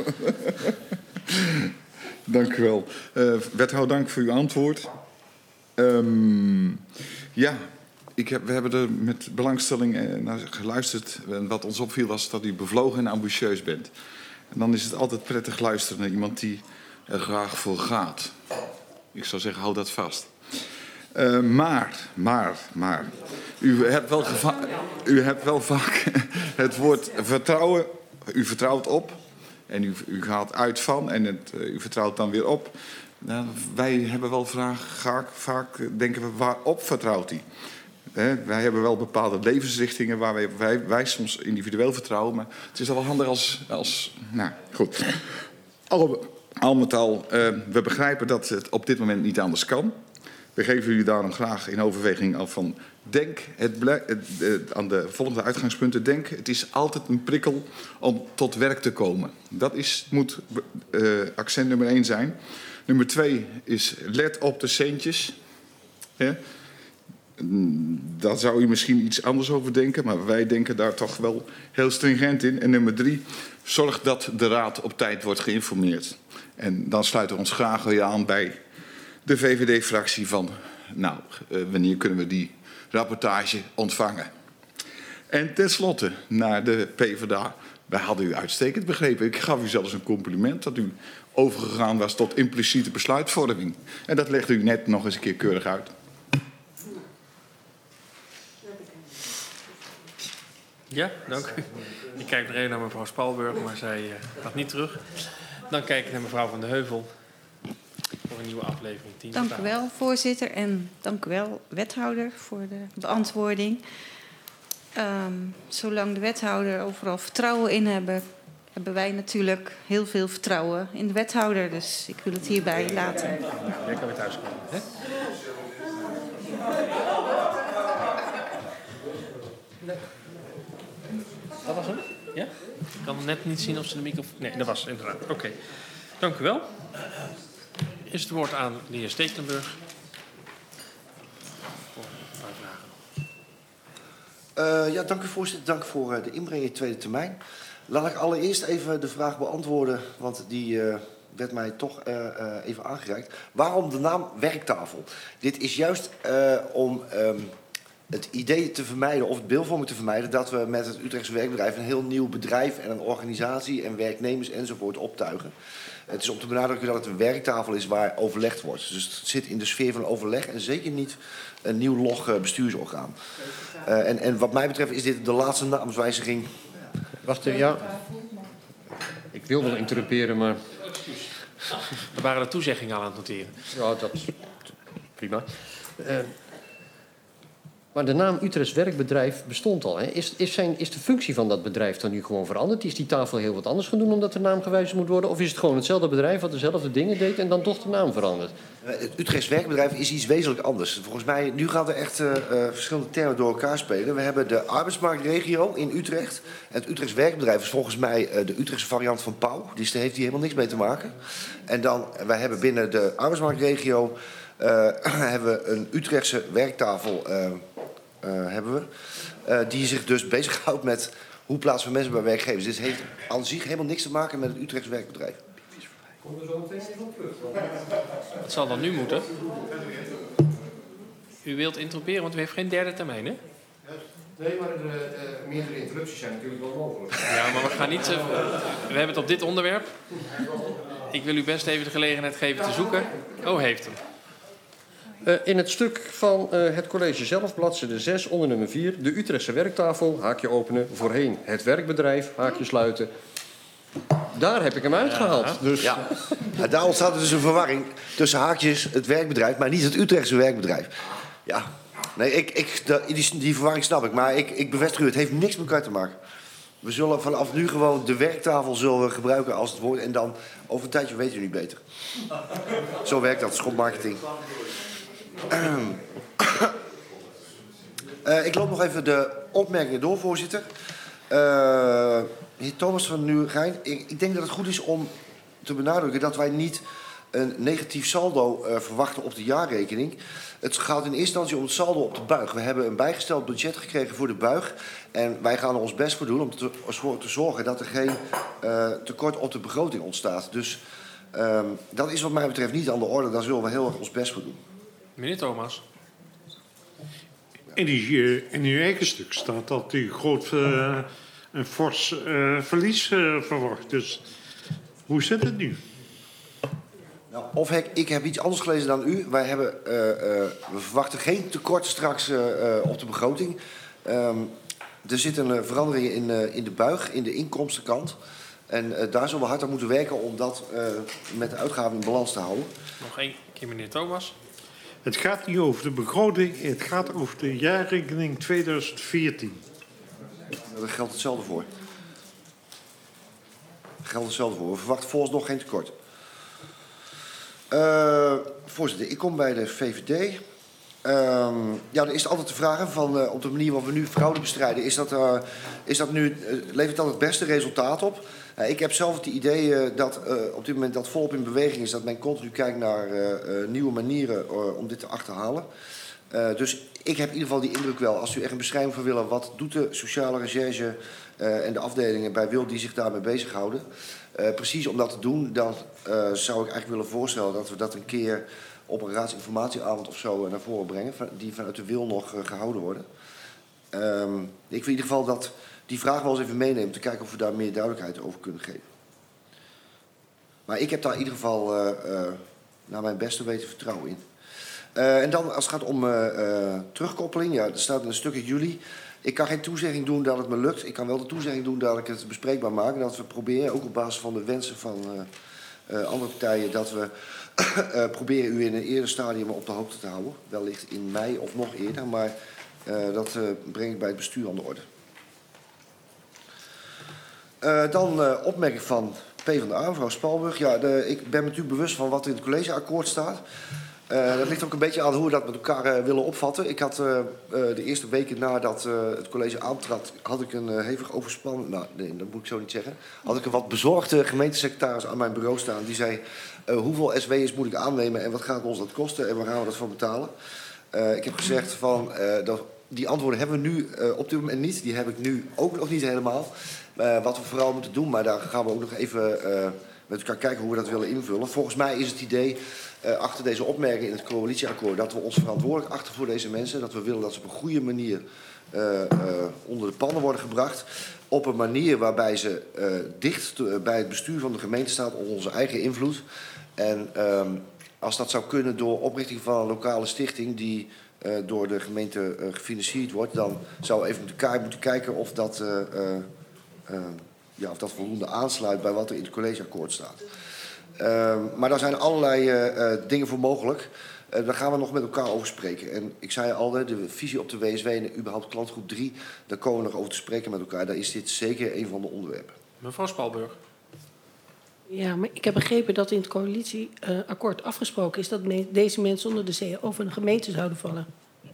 Dank u wel. Wethouder, dank voor uw antwoord. Ja, we hebben er met belangstelling naar geluisterd. En wat ons opviel was dat u bevlogen en ambitieus bent. En dan is het altijd prettig luisteren naar iemand die er graag voor gaat. Ik zou zeggen, hou dat vast. Maar. U hebt wel vaak het woord vertrouwen. U vertrouwt op. En u gaat uit van. En u vertrouwt dan weer op. Nou, wij hebben wel vaak denken we, waarop vertrouwt hij? Wij hebben wel bepaalde levensrichtingen waar wij soms individueel vertrouwen. Maar het is wel handig als nou, goed. Al met al, we begrijpen dat het op dit moment niet anders kan. We geven jullie daarom graag in overweging af van... Denk aan de volgende uitgangspunten. Denk, het is altijd een prikkel om tot werk te komen. Dat moet accent nummer 1 zijn. Nummer 2 is let op de centjes. Ja. Daar zou u misschien iets anders over denken, maar wij denken daar toch wel heel stringent in. En nummer 3, zorg dat de raad op tijd wordt geïnformeerd. En dan sluiten we ons graag weer aan bij de VVD-fractie van... Nou, wanneer kunnen we die rapportage ontvangen? En tenslotte naar de PvdA. Wij hadden u uitstekend begrepen. Ik gaf u zelfs een compliment dat u overgegaan was tot impliciete besluitvorming. En dat legde u net nog eens een keer keurig uit. Ja, dank u. Ik kijk nog even naar mevrouw Spalburg, maar zij gaat niet terug. Dan kijk ik naar mevrouw Van de Heuvel voor een nieuwe aflevering 10. Dank u wel, voorzitter. En dank u wel, wethouder, voor de beantwoording. Zolang de wethouder overal vertrouwen in hebben wij natuurlijk heel veel vertrouwen in de wethouder. Dus ik wil het hierbij laten. Jij kan weer thuis komen, hè? Dat was hem? Ja? Ik kan net niet zien of ze de microfoon... Nee, dat was inderdaad. Oké. Dank u wel. Is het woord aan de heer Stekelenburg. Voor een paar vragen. Ja, dank u voorzitter. Dank voor de inbreng in tweede termijn. Laat ik allereerst even de vraag beantwoorden, want die werd mij toch even aangereikt. Waarom de naam werktafel? Dit is juist om het idee te vermijden, of het beeldvorming te vermijden, dat we met het Utrechtse werkbedrijf een heel nieuw bedrijf en een organisatie en werknemers enzovoort optuigen. Het is om te benadrukken dat het een werktafel is waar overlegd wordt. Dus het zit in de sfeer van overleg en zeker niet een nieuw log bestuursorgaan. En wat mij betreft is dit de laatste naamswijziging. Wacht even, ja. Ik wil wel interrumperen, maar... We waren de toezeggingen aan het noteren. Ja, dat is prima. Maar de naam Utrechts Werkbedrijf bestond al. Hè? Is de functie van dat bedrijf dan nu gewoon veranderd? Is die tafel heel wat anders gaan doen omdat de naam gewijzigd moet worden? Of is het gewoon hetzelfde bedrijf wat dezelfde dingen deed en dan toch de naam verandert? Het Utrechts Werkbedrijf is iets wezenlijk anders. Volgens mij, nu gaan er echt verschillende termen door elkaar spelen. We hebben de arbeidsmarktregio in Utrecht. En het Utrechts Werkbedrijf is volgens mij de Utrechtse variant van Pauw. Dus daar heeft hij helemaal niks mee te maken. En dan, wij hebben binnen de arbeidsmarktregio hebben we een Utrechtse werktafel... die zich dus bezighoudt met hoe plaatsen we mensen bij werkgevers. Dit heeft aan zich helemaal niks te maken met het Utrechts werkbedrijf. Kom er zo meteen even op terug. Dat zal dan nu moeten. U wilt interromperen, want u heeft geen derde termijn, hè? Nee, maar meerdere interrupties zijn natuurlijk wel mogelijk. Ja, maar we gaan niet... we hebben het op dit onderwerp. Ik wil u best even de gelegenheid geven te zoeken. Oh, heeft hem. In het stuk van het college zelf, bladzijde 6, onder nummer 4... de Utrechtse werktafel, haakje openen, voorheen het werkbedrijf, haakje sluiten. Daar heb ik hem uitgehaald. Dus. Ja. Daar ontstaat dus een verwarring tussen haakjes het werkbedrijf... maar niet het Utrechtse werkbedrijf. Ja, nee, die verwarring snap ik. Maar ik bevestig u, het heeft niks met elkaar te maken. We zullen vanaf nu gewoon de werktafel zullen we gebruiken als het woord... en dan over een tijdje weten jullie beter. Zo werkt dat, schotmarketing. Ik loop nog even de opmerkingen door, voorzitter. Heer Thomas van Nieuwegein, ik denk dat het goed is om te benadrukken... dat wij niet een negatief saldo verwachten op de jaarrekening. Het gaat in eerste instantie om het saldo op de buig. We hebben een bijgesteld budget gekregen voor de buig. En wij gaan er ons best voor doen om te zorgen dat er geen tekort op de begroting ontstaat. Dus dat is wat mij betreft niet aan de orde. Daar zullen we heel erg ons best voor doen. Meneer Thomas. In uw eigen stuk staat dat u een fors verlies verwacht. Dus hoe zit het nu? Nou, of ik heb iets anders gelezen dan u. We verwachten geen tekort straks op de begroting. Er zitten veranderingen in de buig, in de inkomstenkant. En daar zullen we hard aan moeten werken om dat met de uitgaven in balans te houden. Nog één keer, meneer Thomas. Het gaat niet over de begroting, het gaat over de jaarrekening 2014. Daar geldt hetzelfde voor. We verwachten volgens nog geen tekort. Voorzitter, ik kom bij de VVD. Ja, er is altijd de vraag van op de manier waarop we nu fraude bestrijden, levert dat het beste resultaat op? Ik heb zelf het idee dat op dit moment dat volop in beweging is, dat men continu kijkt naar nieuwe manieren om dit te achterhalen. Dus ik heb in ieder geval die indruk wel, als u echt een beschrijving van willen, wat doet de sociale recherche en de afdelingen bij WIL die zich daarmee bezighouden. Precies om dat te doen, dan zou ik eigenlijk willen voorstellen dat we dat een keer op een raadsinformatieavond of zo naar voren brengen, die vanuit de WIL nog gehouden worden. Ik wil in ieder geval dat die vraag wel eens even meenemen, te kijken of we daar meer duidelijkheid over kunnen geven. Maar ik heb daar in ieder geval naar mijn beste weten vertrouwen in. En dan als het gaat om terugkoppeling, ja, er staat een stuk in juli. Ik kan geen toezegging doen dat het me lukt. Ik kan wel de toezegging doen dat ik het bespreekbaar maak. En dat we proberen, ook op basis van de wensen van andere partijen, dat we proberen u in een eerder stadium op de hoogte te houden. Wellicht in mei of nog eerder, maar dat breng ik bij het bestuur aan de orde. Dan opmerking van PvdA, mevrouw Spalburg. Ja, ik ben me natuurlijk bewust van wat in het collegeakkoord staat. Dat ligt ook een beetje aan hoe we dat met elkaar willen opvatten. Ik had de eerste weken nadat het college aantrad, had ik een hevig overspannen, nou nee, dat moet ik zo niet zeggen, had ik een wat bezorgde gemeentesecretaris aan mijn bureau staan. Die zei, hoeveel SW'ers moet ik aannemen en wat gaat ons dat kosten en waar gaan we dat voor betalen? Ik heb gezegd van, die antwoorden hebben we nu op dit moment niet. Die heb ik nu ook nog niet helemaal. Wat we vooral moeten doen, maar daar gaan we ook nog even met elkaar kijken hoe we dat willen invullen. Volgens mij is het idee achter deze opmerking in het coalitieakkoord dat we ons verantwoordelijk achten voor deze mensen. Dat we willen dat ze op een goede manier onder de pannen worden gebracht. Op een manier waarbij ze dicht bij het bestuur van de gemeente staat onder onze eigen invloed. En als dat zou kunnen door oprichting van een lokale stichting die door de gemeente gefinancierd wordt, dan zou we even met elkaar moeten kijken of dat voldoende aansluit bij wat er in het collegeakkoord staat. Maar daar zijn allerlei dingen voor mogelijk. Daar gaan we nog met elkaar over spreken. En ik zei al, de visie op de WSW en überhaupt klantgroep 3, daar komen we nog over te spreken met elkaar. Daar is dit zeker een van de onderwerpen. Mevrouw Spalburg. Ja, maar ik heb begrepen dat in het coalitieakkoord afgesproken is dat deze mensen onder de CAO van de gemeente zouden vallen.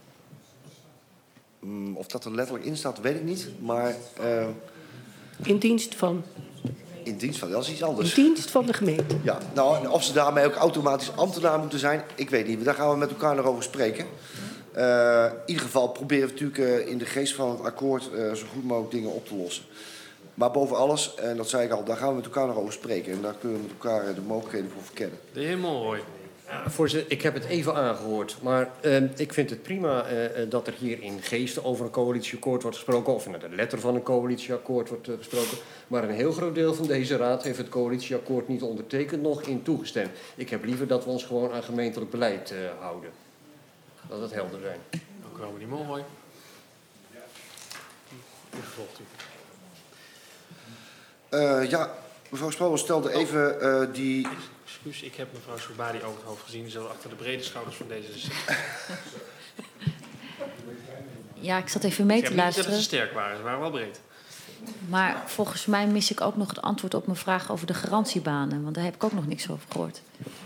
Of dat er letterlijk in staat, weet ik niet. Maar in dienst van? In dienst van, dat is iets anders. In dienst van de gemeente. Ja, nou, of ze daarmee ook automatisch ambtenaar moeten zijn, ik weet niet. Daar gaan we met elkaar nog over spreken. In ieder geval proberen we natuurlijk in de geest van het akkoord zo goed mogelijk dingen op te lossen. Maar boven alles, en dat zei ik al, daar gaan we met elkaar nog over spreken. En daar kunnen we met elkaar de mogelijkheden voor verkennen. De heer Molroy. Voorzitter, ik heb het even aangehoord. Maar ik vind het prima dat er hier in geesten over een coalitieakkoord wordt gesproken. Of in de letter van een coalitieakkoord wordt gesproken. Maar een heel groot deel van deze raad heeft het coalitieakkoord niet ondertekend, nog in toegestemd. Ik heb liever dat we ons gewoon aan gemeentelijk beleid houden. Dat het helder zijn. Dank u wel, meneer Molhoy. U vervolgt u. Ja, mevrouw Spelbos stelde even die... Excuus, ik heb mevrouw Soubari over het hoofd gezien. Die zat achter de brede schouders van D66. Ja, ik zat even mee te Ik luisteren. heb niet dat ze sterk waren. Ze waren wel breed. Maar volgens mij mis ik ook nog het antwoord op mijn vraag over de garantiebanen. Want daar heb ik ook nog niks over gehoord.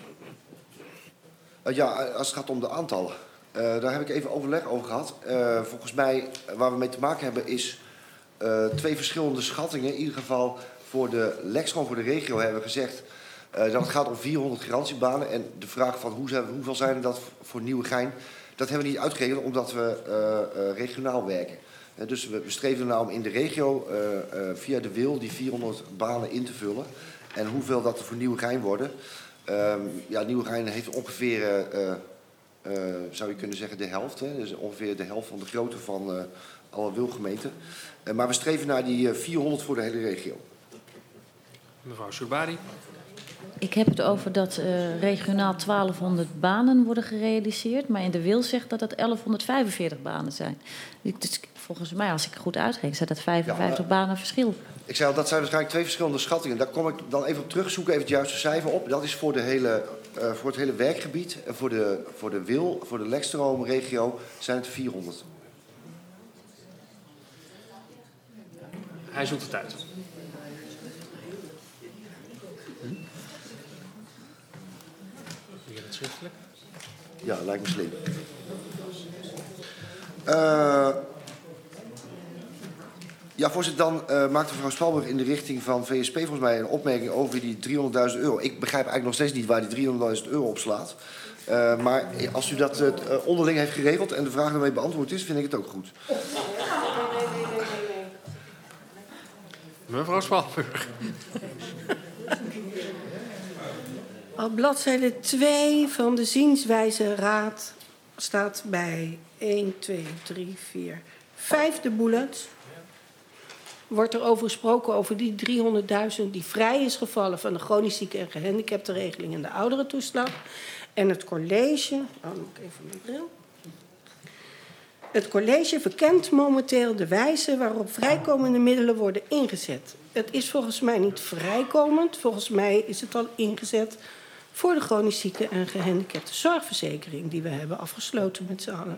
Ja, als het gaat om de aantallen. Daar heb ik even overleg over gehad. Volgens mij, waar we mee te maken hebben, is 2 verschillende schattingen. In ieder geval voor de Lexron, voor de regio, hebben we gezegd dat het gaat om 400 garantiebanen. En de vraag van hoeveel zijn er dat voor Nieuwegein, dat hebben we niet uitgerekend omdat we regionaal werken. Dus we streven ernaar om in de regio via de WIL die 400 banen in te vullen. En hoeveel dat er voor Nieuwegein worden. Ja, Nieuwegein heeft ongeveer, zou je kunnen zeggen, de helft. Hè? Dus ongeveer de helft van de grootte van alle WIL-gemeenten. Maar we streven naar die 400 voor de hele regio. Mevrouw Soubari. Ik heb het over dat regionaal 1200 banen worden gerealiseerd. Maar in de WIL zegt dat het 1145 banen zijn. Dus volgens mij, als ik goed uitreken, zijn dat 55 banen verschil. Ik zei al, dat zijn waarschijnlijk 2 verschillende schattingen. Daar kom ik dan even op terug, zoek even het juiste cijfer op. Dat is voor, voor het hele werkgebied. En voor de WIL, voor de Lekstroomregio, zijn het 400. Hij zoekt het uit. Doe je dat schriftelijk? Ja, lijkt me slim. Ja, voorzitter, dan maakte mevrouw Spalburg in de richting van VSP volgens mij een opmerking over die 300.000 euro. Ik begrijp eigenlijk nog steeds niet waar die 300.000 euro op slaat. Maar als u dat onderling heeft geregeld en de vraag daarmee beantwoord is, vind ik het ook goed. Mevrouw Spalburg. Op bladzijde 2 van de zienswijze raad staat bij 1, 2, 3, 4, 5e bullet. Wordt er over gesproken over die 300.000 die vrij is gevallen van de chronisch zieke en gehandicapte regeling en de ouderentoeslag. En het college, dan moet ik even mijn bril. Het college verkent momenteel de wijze waarop vrijkomende middelen worden ingezet. Het is volgens mij niet vrijkomend. Volgens mij is het al ingezet voor de chronisch zieke en gehandicapte zorgverzekering die we hebben afgesloten met z'n allen.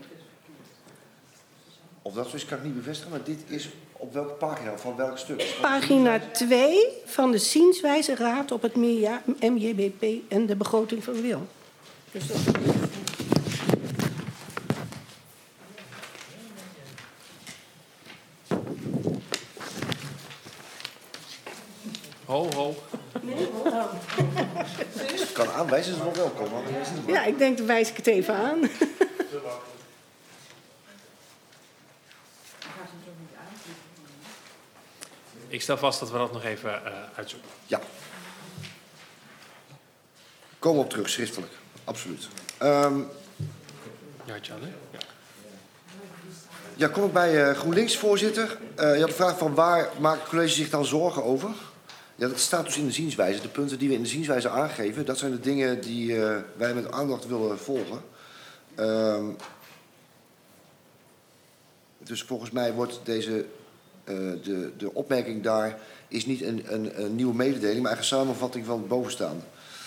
Of dat zo is, kan ik niet bevestigen, maar dit is op welke pagina, van welk stuk? Pagina 2 van de zienswijze raad op het MJBP en de begroting van WIL. Dus dat... Ho, ho. Nee, Ik kan aanwijzen, is nog welkom. Ja, ik denk, dan wijs ik het even aan. Ik stel vast dat we dat nog even uitzoeken. Ja. Komen we op terug, schriftelijk. Absoluut. Ja, Tjadde. Ja. Ja, kom ik bij GroenLinks, voorzitter. Je had de vraag van waar maakt het college zich dan zorgen over? Ja, dat staat dus in de zienswijze. De punten die we in de zienswijze aangeven, dat zijn de dingen die wij met aandacht willen volgen. Dus volgens mij wordt deze, de opmerking daar is niet een nieuwe mededeling, maar eigenlijk een samenvatting van het bovenstaande.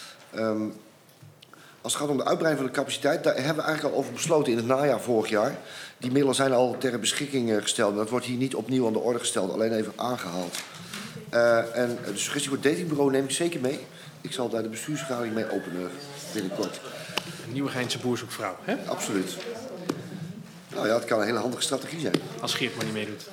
Als het gaat om de uitbreiding van de capaciteit, daar hebben we eigenlijk al over besloten in het najaar vorig jaar. Die middelen zijn al ter beschikking gesteld. Maar dat wordt hier niet opnieuw aan de orde gesteld, alleen even aangehaald. En de suggestie voor het datingbureau neem ik zeker mee. Ik zal daar de bestuursvergadering mee openen binnenkort. Een Nieuwegeinse boer zoekt vrouw, hè? Absoluut. Nou ja, het kan een hele handige strategie zijn. Als Geert maar niet meedoet.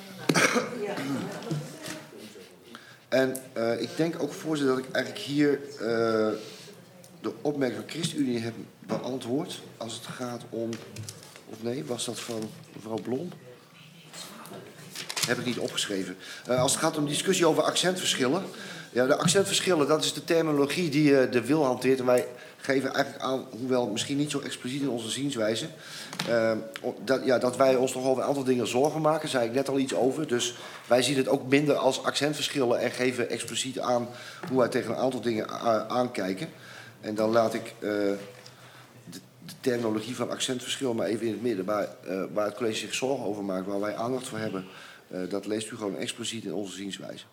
En ik denk ook, voorzitter, dat ik eigenlijk hier de opmerking van ChristenUnie heb beantwoord. Als het gaat om... Of nee, was dat van mevrouw Blom? Heb ik niet opgeschreven. Als het gaat om discussie over accentverschillen. Ja, de accentverschillen, dat is de terminologie die de WIL hanteert. En wij geven eigenlijk aan, hoewel misschien niet zo expliciet in onze zienswijze, dat wij ons nog over een aantal dingen zorgen maken. Daar zei ik net al iets over. Dus wij zien het ook minder als accentverschillen en geven expliciet aan hoe wij tegen een aantal dingen aankijken. En dan laat ik de terminologie van accentverschil maar even in het midden. Waar het college zich zorgen over maakt, waar wij aandacht voor hebben, dat leest u gewoon expliciet in onze zienswijze.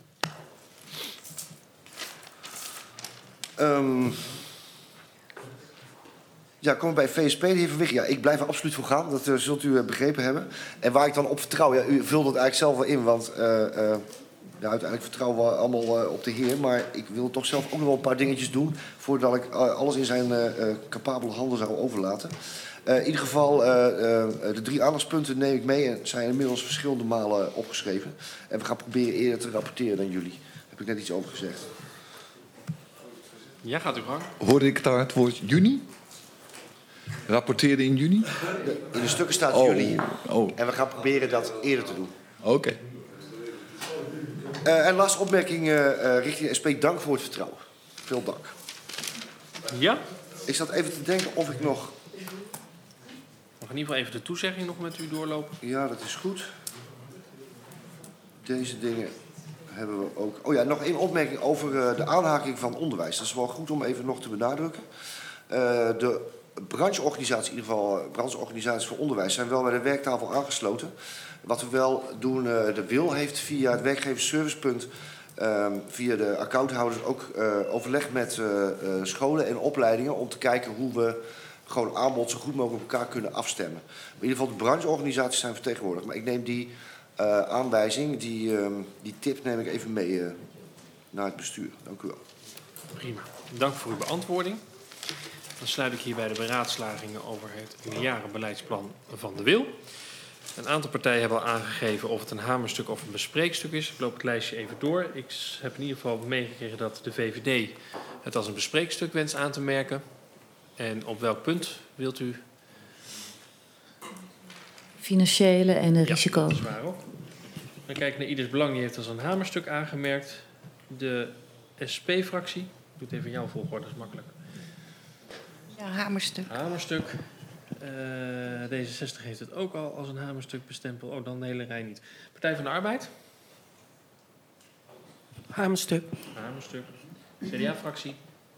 Ja, komen we bij VSP, de heer Van Wiggen. Ja, ik blijf er absoluut voor gaan, dat zult u begrepen hebben. En waar ik dan op vertrouw, ja, u vult het eigenlijk zelf wel in, want ja, uiteindelijk vertrouwen we allemaal op de heer. Maar ik wil toch zelf ook nog wel een paar dingetjes doen voordat ik alles in zijn capabele handen zou overlaten. In ieder geval, de 3 aandachtspunten neem ik mee en zijn inmiddels verschillende malen opgeschreven. En we gaan proberen eerder te rapporteren dan jullie. Daar heb ik net iets over gezegd. Ja, gaat u gang. Hoorde ik daar het woord juni? Rapporteren in juni? In de stukken staat juli. Oh. En we gaan proberen dat eerder te doen. Oké. En laatste opmerking richting de SP. Dank voor het vertrouwen. Veel dank. Ja? Ik zat even te denken of ik nog... Mag in ieder geval even de toezegging nog met u doorlopen? Ja, dat is goed. Deze dingen hebben we ook... Oh ja, nog één opmerking over de aanhaking van onderwijs. Dat is wel goed om even nog te benadrukken. De brancheorganisaties, in ieder geval brancheorganisaties voor onderwijs, zijn wel bij de werktafel aangesloten. Wat we wel doen, de WIL heeft via het werkgeversservicepunt, via de accounthouders ook overleg met scholen en opleidingen om te kijken hoe we gewoon aanbod zo goed mogelijk op elkaar kunnen afstemmen. In ieder geval de brancheorganisaties zijn vertegenwoordigd. Maar ik neem die aanwijzing, die tip neem ik even mee naar het bestuur. Dank u wel. Prima. Dank voor uw beantwoording. Dan sluit ik hierbij de beraadslagingen over het meerjarenbeleidsplan van de WIL. Een aantal partijen hebben al aangegeven of het een hamerstuk of een bespreekstuk is. Ik loop het lijstje even door. Ik heb in ieder geval meegekregen dat de VVD het als een bespreekstuk wenst aan te merken. En op welk punt wilt u? Financiële en de risico. Ja, dat is waar ook. Dan kijk ik naar ieders belang, die heeft als een hamerstuk aangemerkt. De SP-fractie. Ik doe het even in jouw volgorde, dat is makkelijk. Ja, hamerstuk. Hamerstuk. D66 heeft het ook al als een hamerstuk bestempeld. Oh, dan de hele rij niet. Partij van de Arbeid? Hamerstuk. Hamerstuk. CDA-fractie?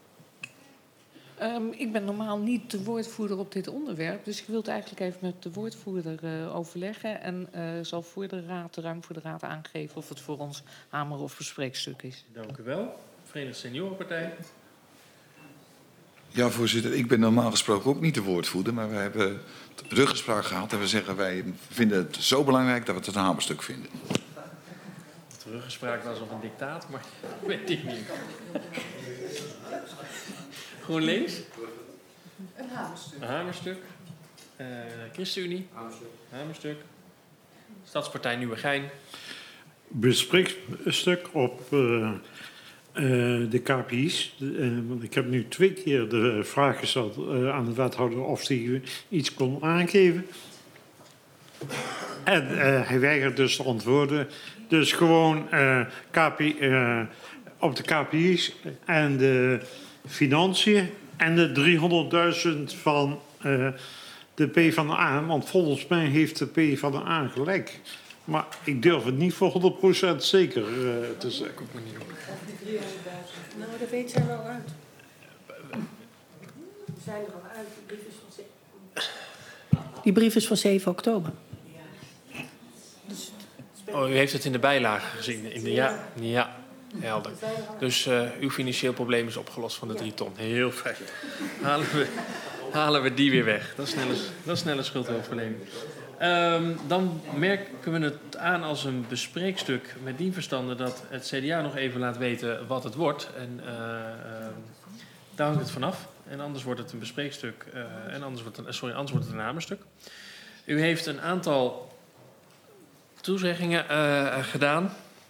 Ik ben normaal niet de woordvoerder op dit onderwerp. Dus ik wil het eigenlijk even met de woordvoerder overleggen. En zal voor de raad, ruim voor de raad aangeven of het voor ons hamer- of bespreekstuk is. Dank u wel. Verenigde Seniorenpartij? Ja, voorzitter. Ik ben normaal gesproken ook niet de woordvoerder. Maar we hebben ruggespraak gehad en we zeggen wij vinden het zo belangrijk dat we het een hamerstuk vinden. De ruggespraak was of een dictaat, maar weet ik niet. GroenLinks? Een hamerstuk. Een hamerstuk. ChristenUnie? Hamerstuk. Hamerstuk. Stadspartij Nieuwegein? Bespreekstuk op de KPI's. Want ik heb nu 2 keer de vraag gesteld aan de wethouder of hij iets kon aangeven. En hij weigert dus te antwoorden. Dus gewoon op de KPI's en de financiën en de 300.000 van de PvdA. Want volgens mij heeft de PvdA gelijk. Maar ik durf het niet voor 100% zeker te zeggen. Nou, dat weet zij wel uit. We zijn er al uit. Die brief is van 7 oktober. Oh, u heeft het in de bijlage gezien. Ja, helder. Dus uw financieel probleem is opgelost van de 3 ton. Heel fijn. Halen we die weer weg. Dat is snelle schuldhulpverlening. Dan merken we het aan als een bespreekstuk met dien verstande dat het CDA nog even laat weten wat het wordt. En daar hangt het vanaf. En anders wordt het een bespreekstuk en anders wordt het een hamerstuk. U heeft een aantal toezeggingen gedaan.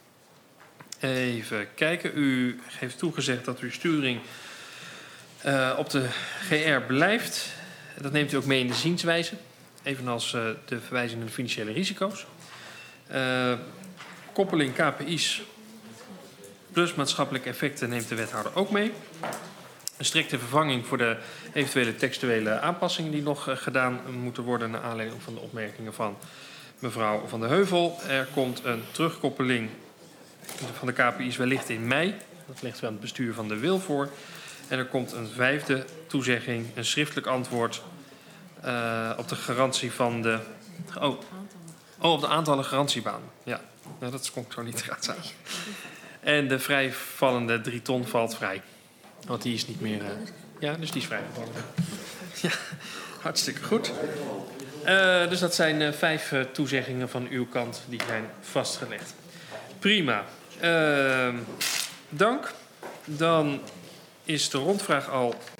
Even kijken. U heeft toegezegd dat uw sturing op de GR blijft. Dat neemt u ook mee in de zienswijze. Evenals de verwijzing naar de financiële risico's. Koppeling KPI's plus maatschappelijke effecten neemt de wethouder ook mee. Een strikte vervanging voor de eventuele textuele aanpassingen die nog gedaan moeten worden naar aanleiding van de opmerkingen van mevrouw Van der Heuvel. Er komt een terugkoppeling van de KPI's wellicht in mei. Dat ligt u aan het bestuur van de WIL voor. En er komt een 5e toezegging, een schriftelijk antwoord op de garantie van de... op de aantallen garantiebanen. Ja, nou, dat kon ik zo niet raad aan. En de vrijvallende 3 ton valt vrij. Want die is niet meer... ja, dus die is vrijgevallen. Ja, hartstikke goed. Dus dat zijn 5 toezeggingen van uw kant die zijn vastgelegd. Prima. Dank. Dan is de rondvraag al